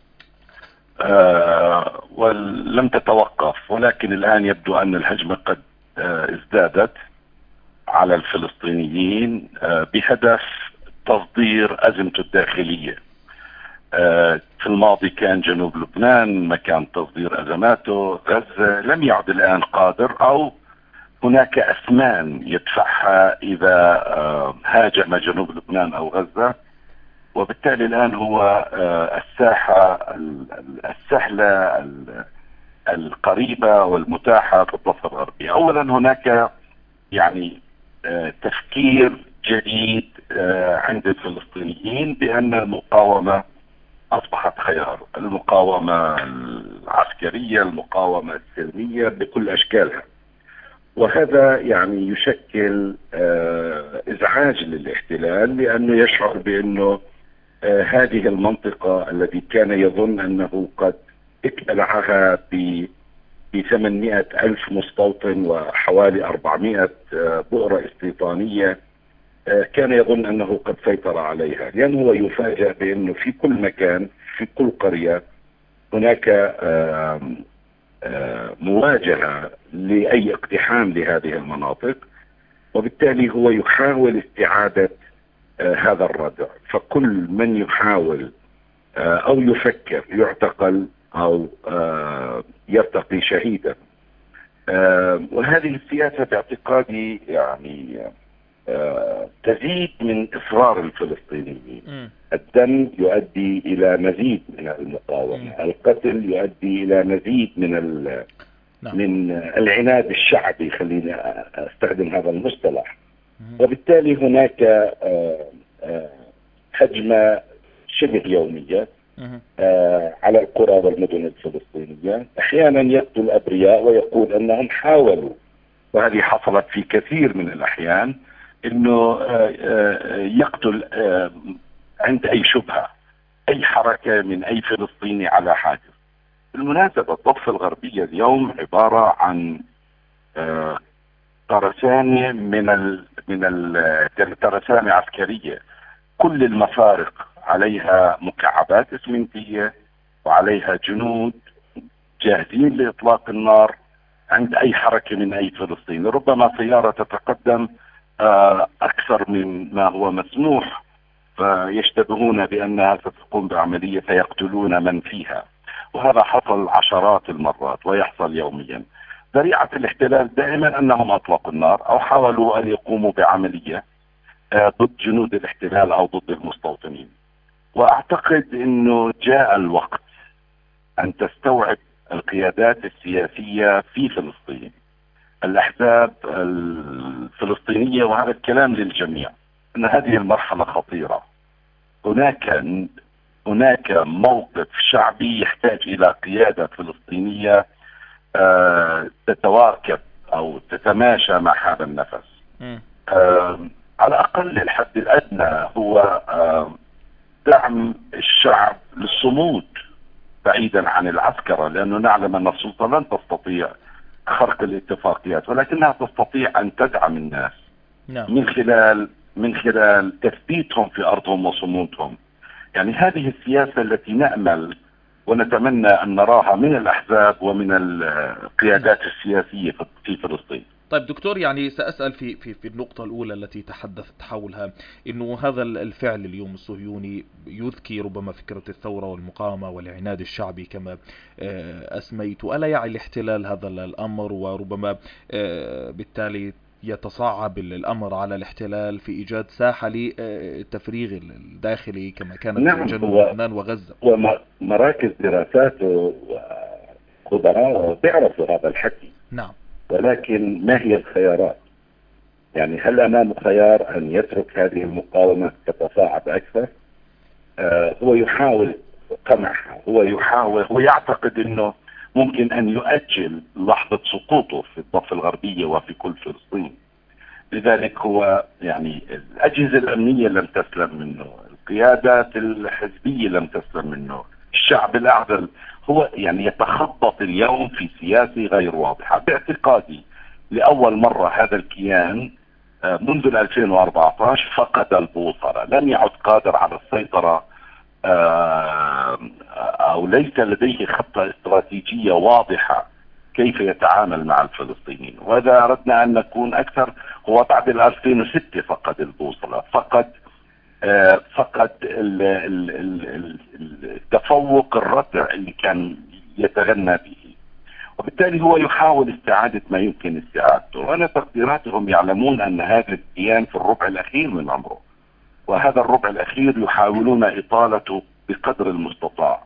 ولم تتوقف، ولكن الآن يبدو أن الهجمة قد ازدادت على الفلسطينيين بهدف تصدير أزمته الداخلية. في الماضي كان جنوب لبنان مكان تصدير أزماته، غزة لم يعد الآن قادر، أو هناك أثمان يدفعها إذا هاجم جنوب لبنان أو غزة، وبالتالي الآن هو الساحة السهلة القريبة والمتاحة في الضفة الغربية. أولا هناك يعني تفكير جديد عند الفلسطينيين بأن المقاومة أصبحت خيار، المقاومة العسكرية، المقاومة السلمية بكل أشكالها، وهذا يعني يشكل إزعاج للاحتلال، لأنه يشعر بأنه هذه المنطقة التي كان يظن أنه قد ابتلعها ب 800,000 مستوطن وحوالي 400 بؤرة استيطانية، كان يظن أنه قد سيطر عليها، لأنه يفاجأ بأنه في كل مكان في كل قرية هناك مواجهة لأي اقتحام لهذه المناطق، وبالتالي هو يحاول استعادة هذا الردع. فكل من يحاول أو يفكر يعتقل أو يرتقي شهيدا. وهذه السياسة باعتقادي يعني تزيد من إصرار الفلسطينيين. الدم يؤدي إلى مزيد من المقاومة، القتل يؤدي إلى مزيد من العناد الشعبي، خليني أستخدم هذا المصطلح. وبالتالي هناك هجمة شبه يومية على القرى والمدن الفلسطينية. أحيانا يقتل أبرياء ويقول أنهم حاولوا، وهذه حصلت في كثير من الأحيان، أنه يقتل عند أي شبهة، أي حركة من أي فلسطيني على حاجز. بالمناسبة الضفة الغربية اليوم عبارة عن ترسانة من ترسانة عسكرية، كل المفارق عليها مكعبات اسمنتية وعليها جنود جاهزين لإطلاق النار عند أي حركة من أي فلسطيني. ربما سيارة تتقدم أكثر من ما هو مسموح فيشتبهون بأنها ستقوم بعملية فيقتلون من فيها، وهذا حصل عشرات المرات ويحصل يوميا. ذريعة الاحتلال دائما أنهم أطلقوا النار أو حاولوا أن يقوموا بعملية ضد جنود الاحتلال أو ضد المستوطنين. وأعتقد أنه جاء الوقت أن تستوعب القيادات السياسية في فلسطين، الأحزاب الفلسطينية، وهذا الكلام للجميع، أن هذه المرحلة خطيرة. هناك موقف شعبي يحتاج إلى قيادة فلسطينية تتواكب أو تتماشى مع هذا النفس. على الأقل الحد الأدنى هو دعم الشعب للصمود بعيدا عن العسكرة، لأنه نعلم أن السلطة لن تستطيع خرق الاتفاقيات، ولكنها تستطيع أن تدعم الناس من خلال تثبيتهم في أرضهم وصمودهم. يعني هذه السياسة التي نأمل ونتمنى أن نراها من الأحزاب ومن القيادات السياسية في فلسطين. طيب دكتور، يعني سأسأل في النقطة الأولى التي تحدثت حولها، إنه هذا الفعل اليوم الصهيوني يذكي ربما فكرة الثورة والمقاومة والعناد الشعبي كما أسميت. ألا يعي الاحتلال هذا الأمر، وربما بالتالي يتصعب الأمر على الاحتلال في إيجاد ساحة للتفريغ الداخلي كما كانت في جنوب لبنان وغزة؟ ومراكز دراساته خبراء وبيعرفوا هذا الحكي. نعم. ولكن ما هي الخيارات؟ يعني هل أمامه خيار أن يترك هذه المقاومة تتصاعد أكثر؟ هو يحاول قمعها، هو يعتقد أنه ممكن أن يؤجل لحظة سقوطه في الضفة الغربية وفي كل فلسطين. لذلك هو يعني الأجهزة الأمنية لم تسلم منه، القيادات الحزبية لم تسلم منه، الشعب الأعزل هو يعني يتخبط اليوم في سياسة غير واضحة. باعتقادي لأول مرة هذا الكيان منذ 2014 فقد البوصلة، لم يعد قادر على السيطرة أو ليس لديه خطة استراتيجية واضحة كيف يتعامل مع الفلسطينيين. وإذا أردنا أن نكون أكثر هو بعد 2006 فقد البوصلة، فقد التفوق الردع اللي كان يتغنى به، وبالتالي هو يحاول استعادة ما يمكن استعادته. وأنا تقديراتهم يعلمون أن هذا الكيان في الربع الأخير من عمره، وهذا الربع الأخير يحاولون إطالته بقدر المستطاع.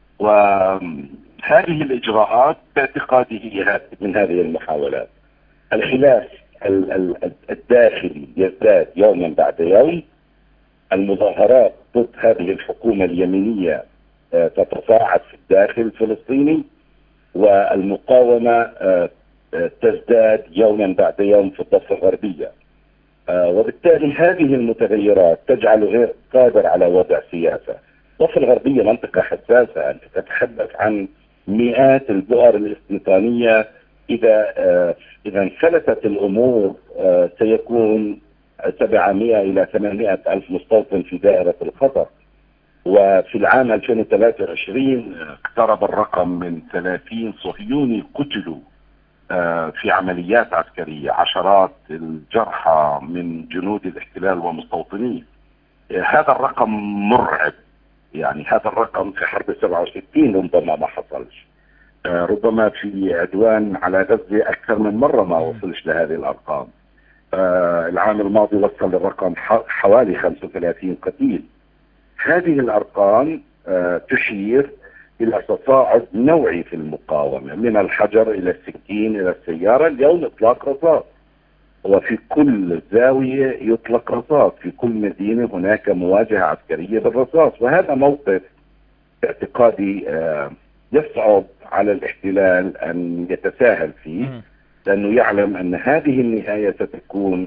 وهذه الإجراءات باعتقادي هي من هذه المحاولات. الخلاف الداخلي يزداد يوما بعد يوم، المظاهرات ضد هذه الحكومة اليمينية تتصاعد في الداخل الفلسطيني، والمقاومة تزداد يوما بعد يوم في الضفة الغربية. وبالتالي هذه المتغيرات تجعله قادر على وضع سياسة. الضفة الغربية منطقة حساسة، أنت تتحدث عن مئات البؤر الاستيطانية. إذا انفلتت الأمور سيكون 700 إلى 800 ألف مستوطن في دائرة الخطر. وفي العام 2023 اقترب الرقم من 30 صهيوني قتلوا في عمليات عسكرية، عشرات الجرحى من جنود الاحتلال ومستوطنين. هذا الرقم مرعب، يعني هذا الرقم في حرب 67 ربما ما حصلش، ربما في عدوان على غزة أكثر من مرة ما وصلش لهذه الأرقام. العام الماضي وصل الرقم حوالي 35 قتيل. هذه الأرقام تشير إلى تصاعد نوعي في المقاومة، من الحجر إلى السكين إلى السيارة. اليوم إطلاق رصاص، وفي كل زاوية يطلق رصاص، في كل مدينة هناك مواجهة عسكرية بالرصاص. وهذا موقف اعتقادي يصعب على الاحتلال أن يتساهل فيه، لأنه يعلم أن هذه النهاية ستكون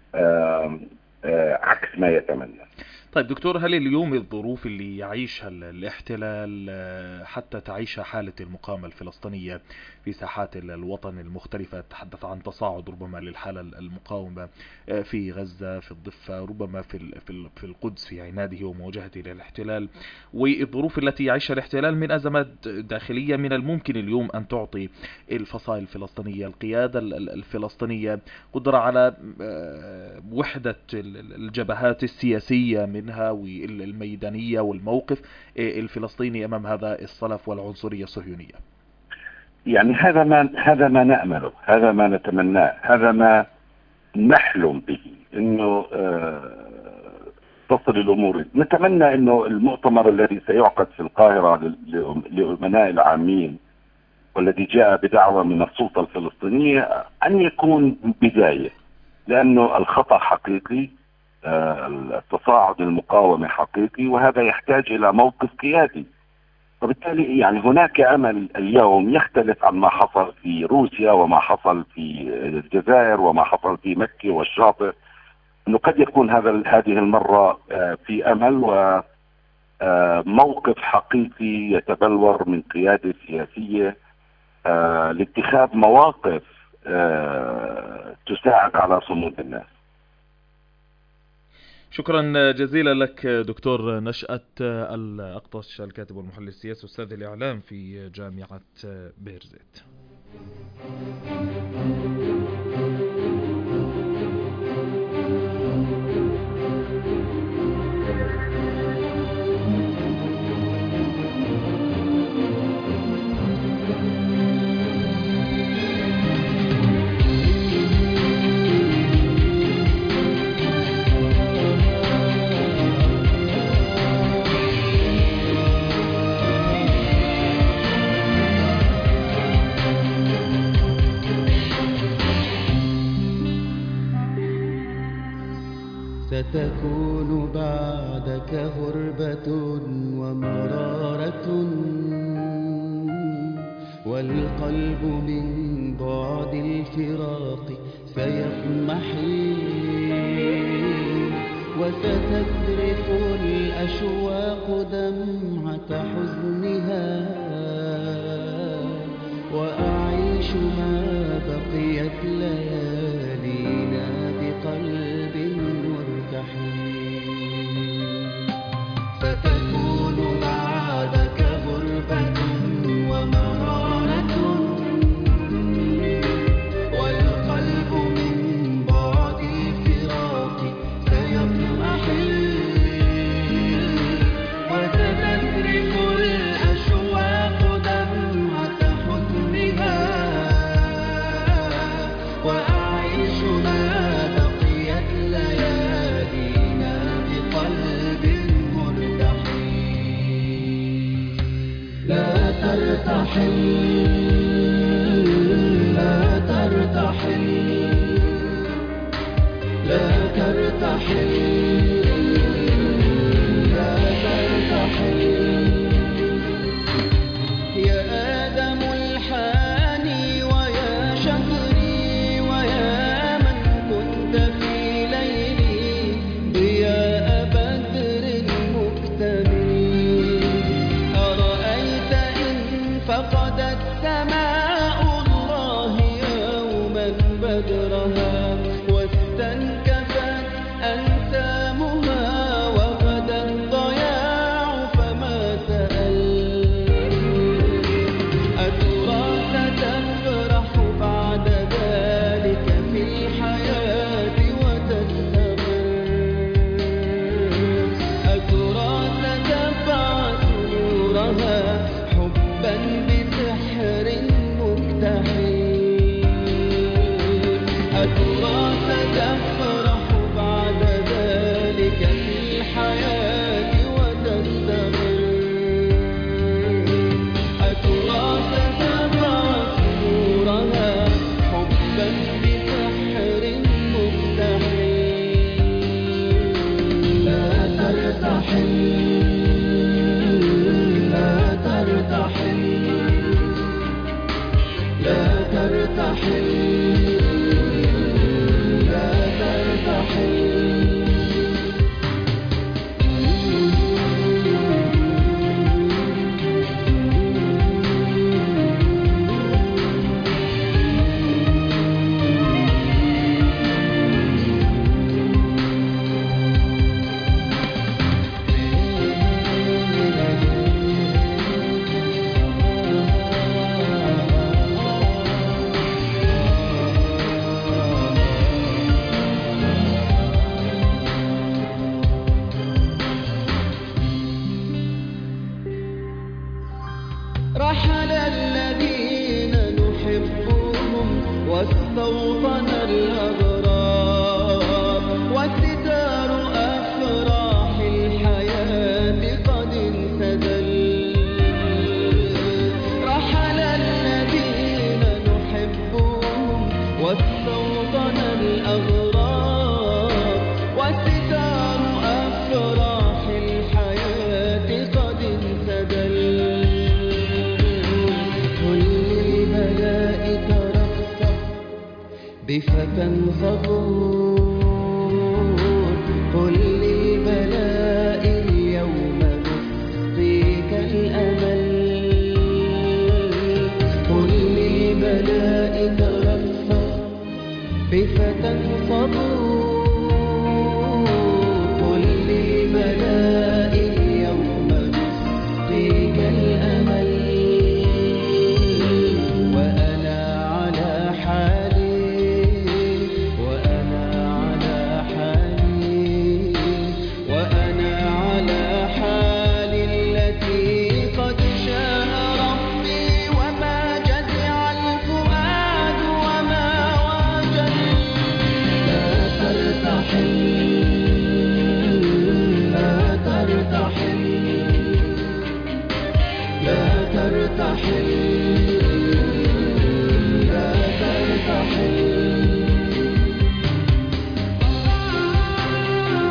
عكس ما يتمنى. طيب دكتور، هل اليوم الظروف اللي يعيشها الاحتلال حتى تعيشها حالة المقاومة الفلسطينية في ساحات الوطن المختلفة، تحدث عن تصاعد ربما للحالة المقاومة في غزة، في الضفة، ربما في القدس في عناده ومواجهته للاحتلال، والظروف التي يعيشها الاحتلال من أزمات داخلية، من الممكن اليوم أن تعطي الفصائل الفلسطينية، القيادة الفلسطينية، قدرة على وحدة الجبهات السياسية منها والميدانية والموقف الفلسطيني أمام هذا الصلف والعنصرية الصهيونية. يعني هذا ما نأمله، هذا ما نتمناه، هذا ما نحلم به، انه تصل الامور. نتمنى انه المؤتمر الذي سيعقد في القاهرة لأمناء العامين والذي جاء بدعوة من السلطة الفلسطينية أن يكون بداية، لأنه الخطأ حقيقي، التصاعد المقاومة حقيقي، وهذا يحتاج إلى موقف قيادي. وبالتالي يعني هناك أمل اليوم يختلف عن ما حصل في روسيا وما حصل في الجزائر وما حصل في مكة والشاطئ، أنه قد يكون هذه المرة في أمل وموقف حقيقي يتبلور من قيادة سياسية لاتخاذ مواقف تساعد على صمود الناس. شكرا جزيلا لك دكتور نشأت الأقطش، الكاتب والمحلل السياسي أستاذ الإعلام في جامعة بيرزيت. ستكون بعدك غربة ومرارة، والقلب من بعد الفراق سيضمحل، وستذرف الأشواق دمعة حزنها، وأعيش ما بقيت ليالينا بقلب مرتحل. ستكون بعدك غربة ومرارة، والقلب من بعد الفراق سيضمحل، وستذرف الأشواق دمعة حزنها، وأعيش ما بقيت ليالينا بقلب مرتحل. لا ترتحل، لا ترتحل، لا ترتحل، لا ترتحل. يا آدم الحاني ويا شهري ويا من كنت في ليلي ضياء بدر مكتمل، أرأيت إن فقدت سماء الله يوما بدرها، واستنكفت أنسامها وغدا الضياع فما سأل. أترى ستفرح بعد ذلك في الحياة وتستمر، أترى ستبعث نورها حبا بسحر مبتحل، أترى ستفرح بعد ذلك في الحياة وتستمر، أترى ستبعث نورها حبا بسحر مبتحل. لا ترتحل، لا ترتحل، لا ترتحل، لا ترتحل. رحل الذين نحبهم واستوطن الأغراب، وستار أفراح الحياة قد انسدل. رحل الذين نحبهم واستوطن الأغراب، وستار أفراح الحياة قد انسدل. بفتى صبور، قل للبلاء اليوم نسقيك الأمل، قل للبلاء ترفق بفتى صبور، قل للبلاء اليوم نسقيك الأمل. وأنا على حالي، وأنا على حالي التي قد شاء ربي، وما جزع الفؤاد وما وجل. لا ترتحل، لا ترتحل، لا ترتحل، لا ترتحل.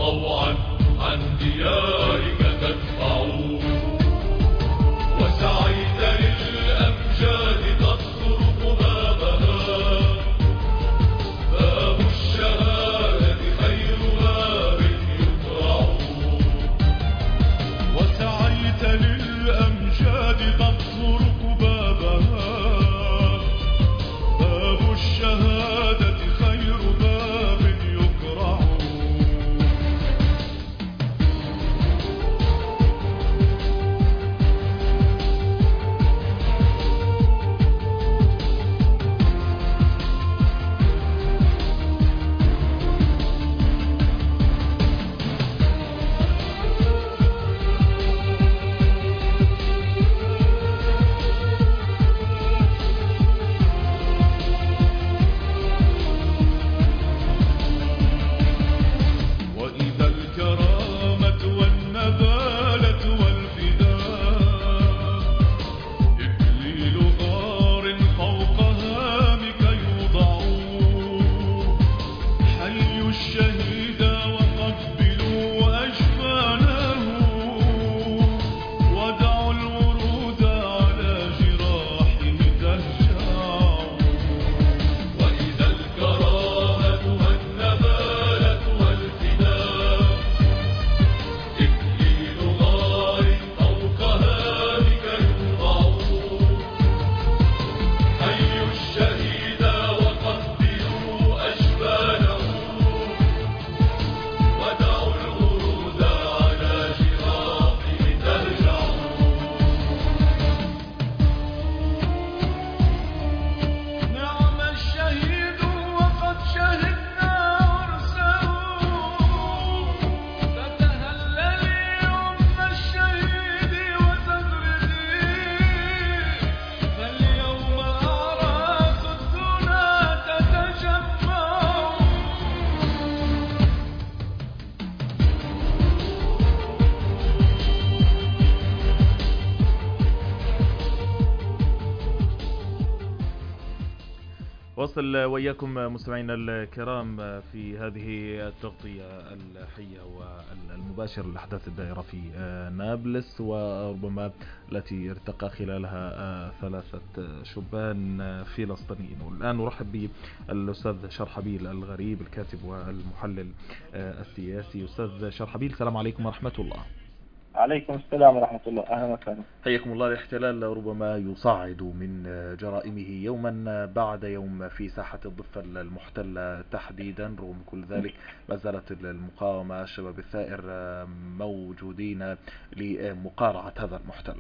طوعا عن ديارك تدفع وسعيت للأمجاد تطرق بابها باب الشهادة خير باب يقرع وسعيت للأمجاد تطرق بابها باب الشهادة خير باب يقرع وإذا الكرامة والنبالة والفداء إكليل غار فوق هامك يوضع حيوا الشهيد وقبلوا أجفانه ودعوا الورود على جراحه تهجع وإذا الكرامة والنبالة والفداء إكليل غار فوق هامك يوضع حيوا الشهيد وقبلوا أجفانه ودعوا الورود على جراحه تهجع نعم الشهيد وقد شهدنا عرسه فتهللي أم الشهيد وتدرجي فاليوم أعراس الدنا تتجمع وصل وإياكم مستمعينا الكرام في هذه التغطية الحية والمباشرة للأحداث الدائرة في نابلس، وربما التي ارتقى خلالها 3 شبان فلسطينيين. والآن نرحب بالأستاذ شرحبيل الغريب الكاتب والمحلل السياسي. أستاذ شرحبيل، السلام عليكم ورحمة الله. عليكم السلام ورحمة الله، أهلا وسهلا. حياكم الله. الاحتلال ربما يصعد من جرائمه يوما بعد يوم في ساحة الضفة المحتلة تحديدا. رغم كل ذلك ما زالت المقاومة الشباب الثائر موجودين لمقارعة هذا المحتل.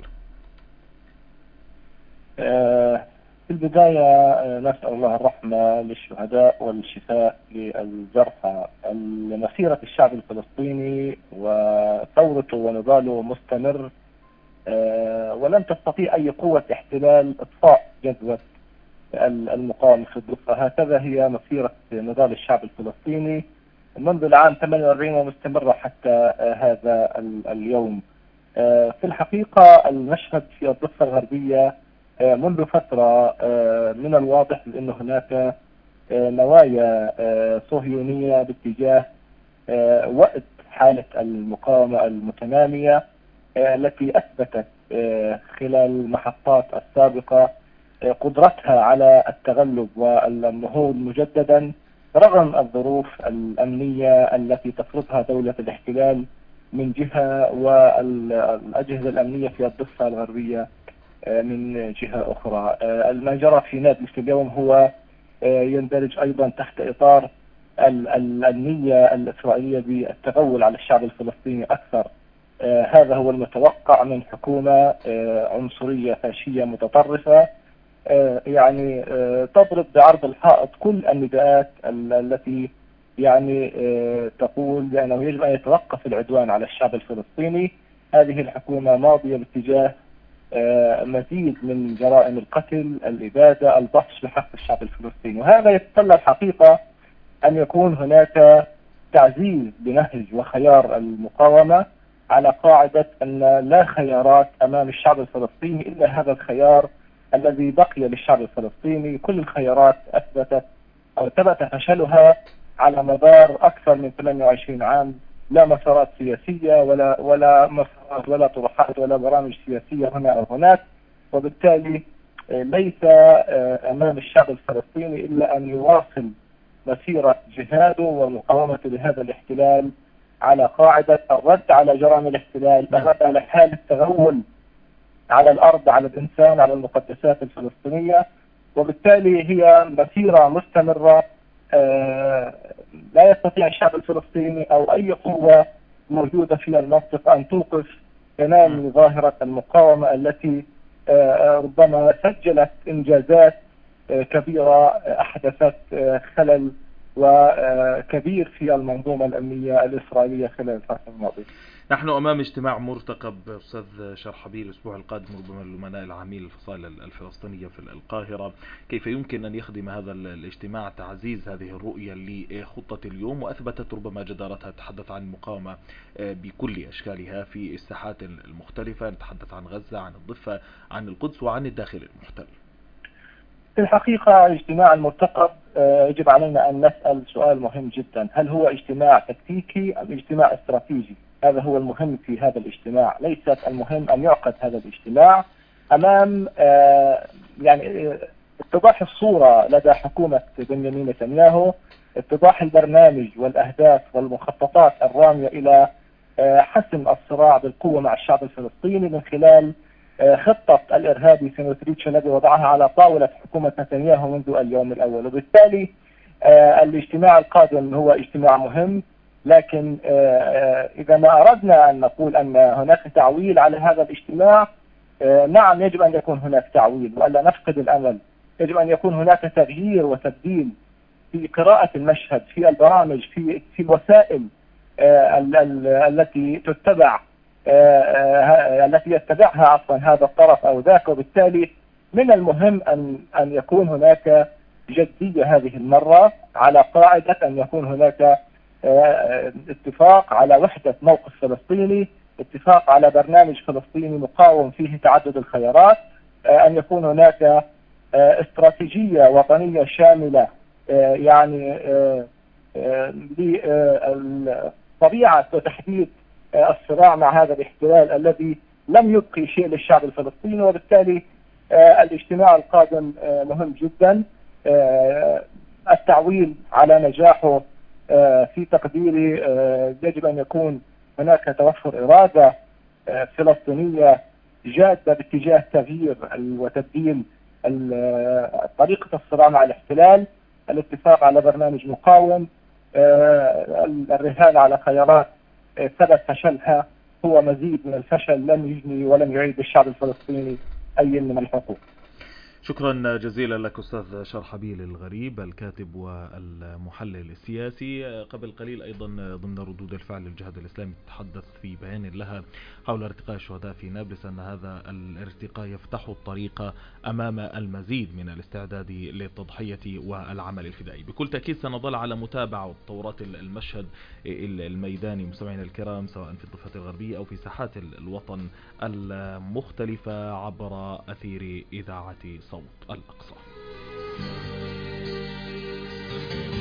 في البداية نسأل الله الرحمة للشهداء والشفاء للجرحى. مسيرة الشعب الفلسطيني وثورته ونضاله مستمر، ولن تستطيع أي قوة احتلال إطفاء جذوة المقاومة في الضفة. هكذا هي مسيرة نضال الشعب الفلسطيني منذ العام 48 ومستمرة حتى هذا اليوم. في الحقيقة المشهد في الضفة الغربية منذ فترة من الواضح أن هناك نوايا صهيونية باتجاه وقت حالة المقاومة المتنامية التي أثبتت خلال المحطات السابقة قدرتها على التغلب والنهوض مجددا رغم الظروف الأمنية التي تفرضها دولة الاحتلال من جهة والأجهزة الأمنية في الضفة الغربية من جهة أخرى. ما جرى في نابلس اليوم هو يندرج أيضا تحت إطار النية الإسرائيلية بالتغول على الشعب الفلسطيني أكثر. هذا هو المتوقع من حكومة عنصرية فاشية متطرفة يعني تضرب بعرض الحائط كل النداءات التي يعني تقول بأنه يجب أن يتوقف العدوان على الشعب الفلسطيني. هذه الحكومة ماضية باتجاه مزيد من جرائم القتل، الإبادة، البطش بحق الشعب الفلسطيني، وهذا يتطلب حقيقة أن يكون هناك تعزيز بنهج وخيار المقاومة على قاعدة أن لا خيارات أمام الشعب الفلسطيني إلا هذا الخيار الذي بقي للشعب الفلسطيني. كل الخيارات أثبتت أو ثبت فشلها على مدار أكثر من 28 عام لا مسارات سياسية ولا مسارات ولا طروحات ولا برامج سياسية هنا أو هناك، وبالتالي ليس أمام الشعب الفلسطيني إلا أن يواصل مسيرة جهاده ومقاومته لهذا الاحتلال على قاعدة الرد على جرائم الاحتلال، الرد على حالة تغول على الأرض، على الإنسان، على المقدسات الفلسطينية. وبالتالي هي مسيرة مستمرة لا يستطيع الشعب الفلسطيني أو أي قوة موجودة في المنطقة أن توقف تنامي ظاهرة المقاومة التي ربما سجلت إنجازات كبيرة أحدثت خلل وكبير في المنظومة الأمنية الإسرائيلية خلال الفترة الماضية. نحن أمام اجتماع مرتقب أستاذ شرحبيل الأسبوع القادم ربما الأمناء العامين للفصائل الفلسطينية في القاهرة، كيف يمكن أن يخدم هذا الاجتماع تعزيز هذه الرؤية لخطة اليوم، وأثبتت ربما جدارتها. تحدث عن المقاومة بكل أشكالها في الساحات المختلفة، نتحدث عن غزة، عن الضفة، عن القدس، وعن الداخل المحتل. في الحقيقة اجتماع المرتقب يجب علينا أن نسأل سؤال مهم جدا: هل هو اجتماع تكتيكي أم اجتماع استراتيجي؟ هذا هو المهم في هذا الاجتماع. ليست المهم أن يعقد هذا الاجتماع أمام يعني اتضاح الصورة لدى حكومة بنيامين نتنياهو، اتضاح البرنامج والأهداف والمخططات الرامية إلى حسم الصراع بالقوة مع الشعب الفلسطيني من خلال خطة الإرهابي سموتريتش الذي وضعها على طاولة حكومة نتنياهو منذ اليوم الأول. وبالتالي الاجتماع القادم هو اجتماع مهم، لكن إذا ما أردنا أن نقول أن هناك تعويل على هذا الاجتماع، نعم يجب أن يكون هناك تعويل وألا نفقد الأمل. يجب أن يكون هناك تغيير وتبديل في قراءة المشهد، في البرامج، في الوسائل التي تتبع التي يتبعها عفوا هذا الطرف أو ذاك. وبالتالي من المهم أن يكون هناك جدية هذه المرة، على قاعدة أن يكون هناك اتفاق على وحدة موقف فلسطيني، اتفاق على برنامج فلسطيني مقاوم فيه تعدد الخيارات، أن يكون هناك استراتيجية وطنية شاملة يعني لطبيعة وتحديد الصراع مع هذا الاحتلال الذي لم يبقي شيء للشعب الفلسطيني. وبالتالي الاجتماع القادم مهم جدا. التعويل على نجاحه في تقديري يجب أن يكون هناك توفر إرادة فلسطينية جادة باتجاه تغيير وتبديل طريقة الصراع مع الاحتلال، الاتفاق على برنامج مقاوم، الرهان على خيارات ثبت فشلها هو مزيد من الفشل لن يجني ولن يعيد الشعب الفلسطيني أي من الحقوق. شكرا جزيلا لك أستاذ شرحبيل الغريب، الكاتب والمحلل السياسي. قبل قليل أيضا ضمن ردود الفعل للجهاد الإسلامي تتحدث في بيان لها حول ارتقاء الشهداء في نابلس أن هذا الارتقاء يفتح الطريق أمام المزيد من الاستعداد للتضحية والعمل الفدائي. بكل تأكيد سنظل على متابعة تطورات المشهد الميداني مستمعينا الكرام، سواء في الضفة الغربية أو في ساحات الوطن المختلفة عبر أثير إذاعة صوت الأقصى.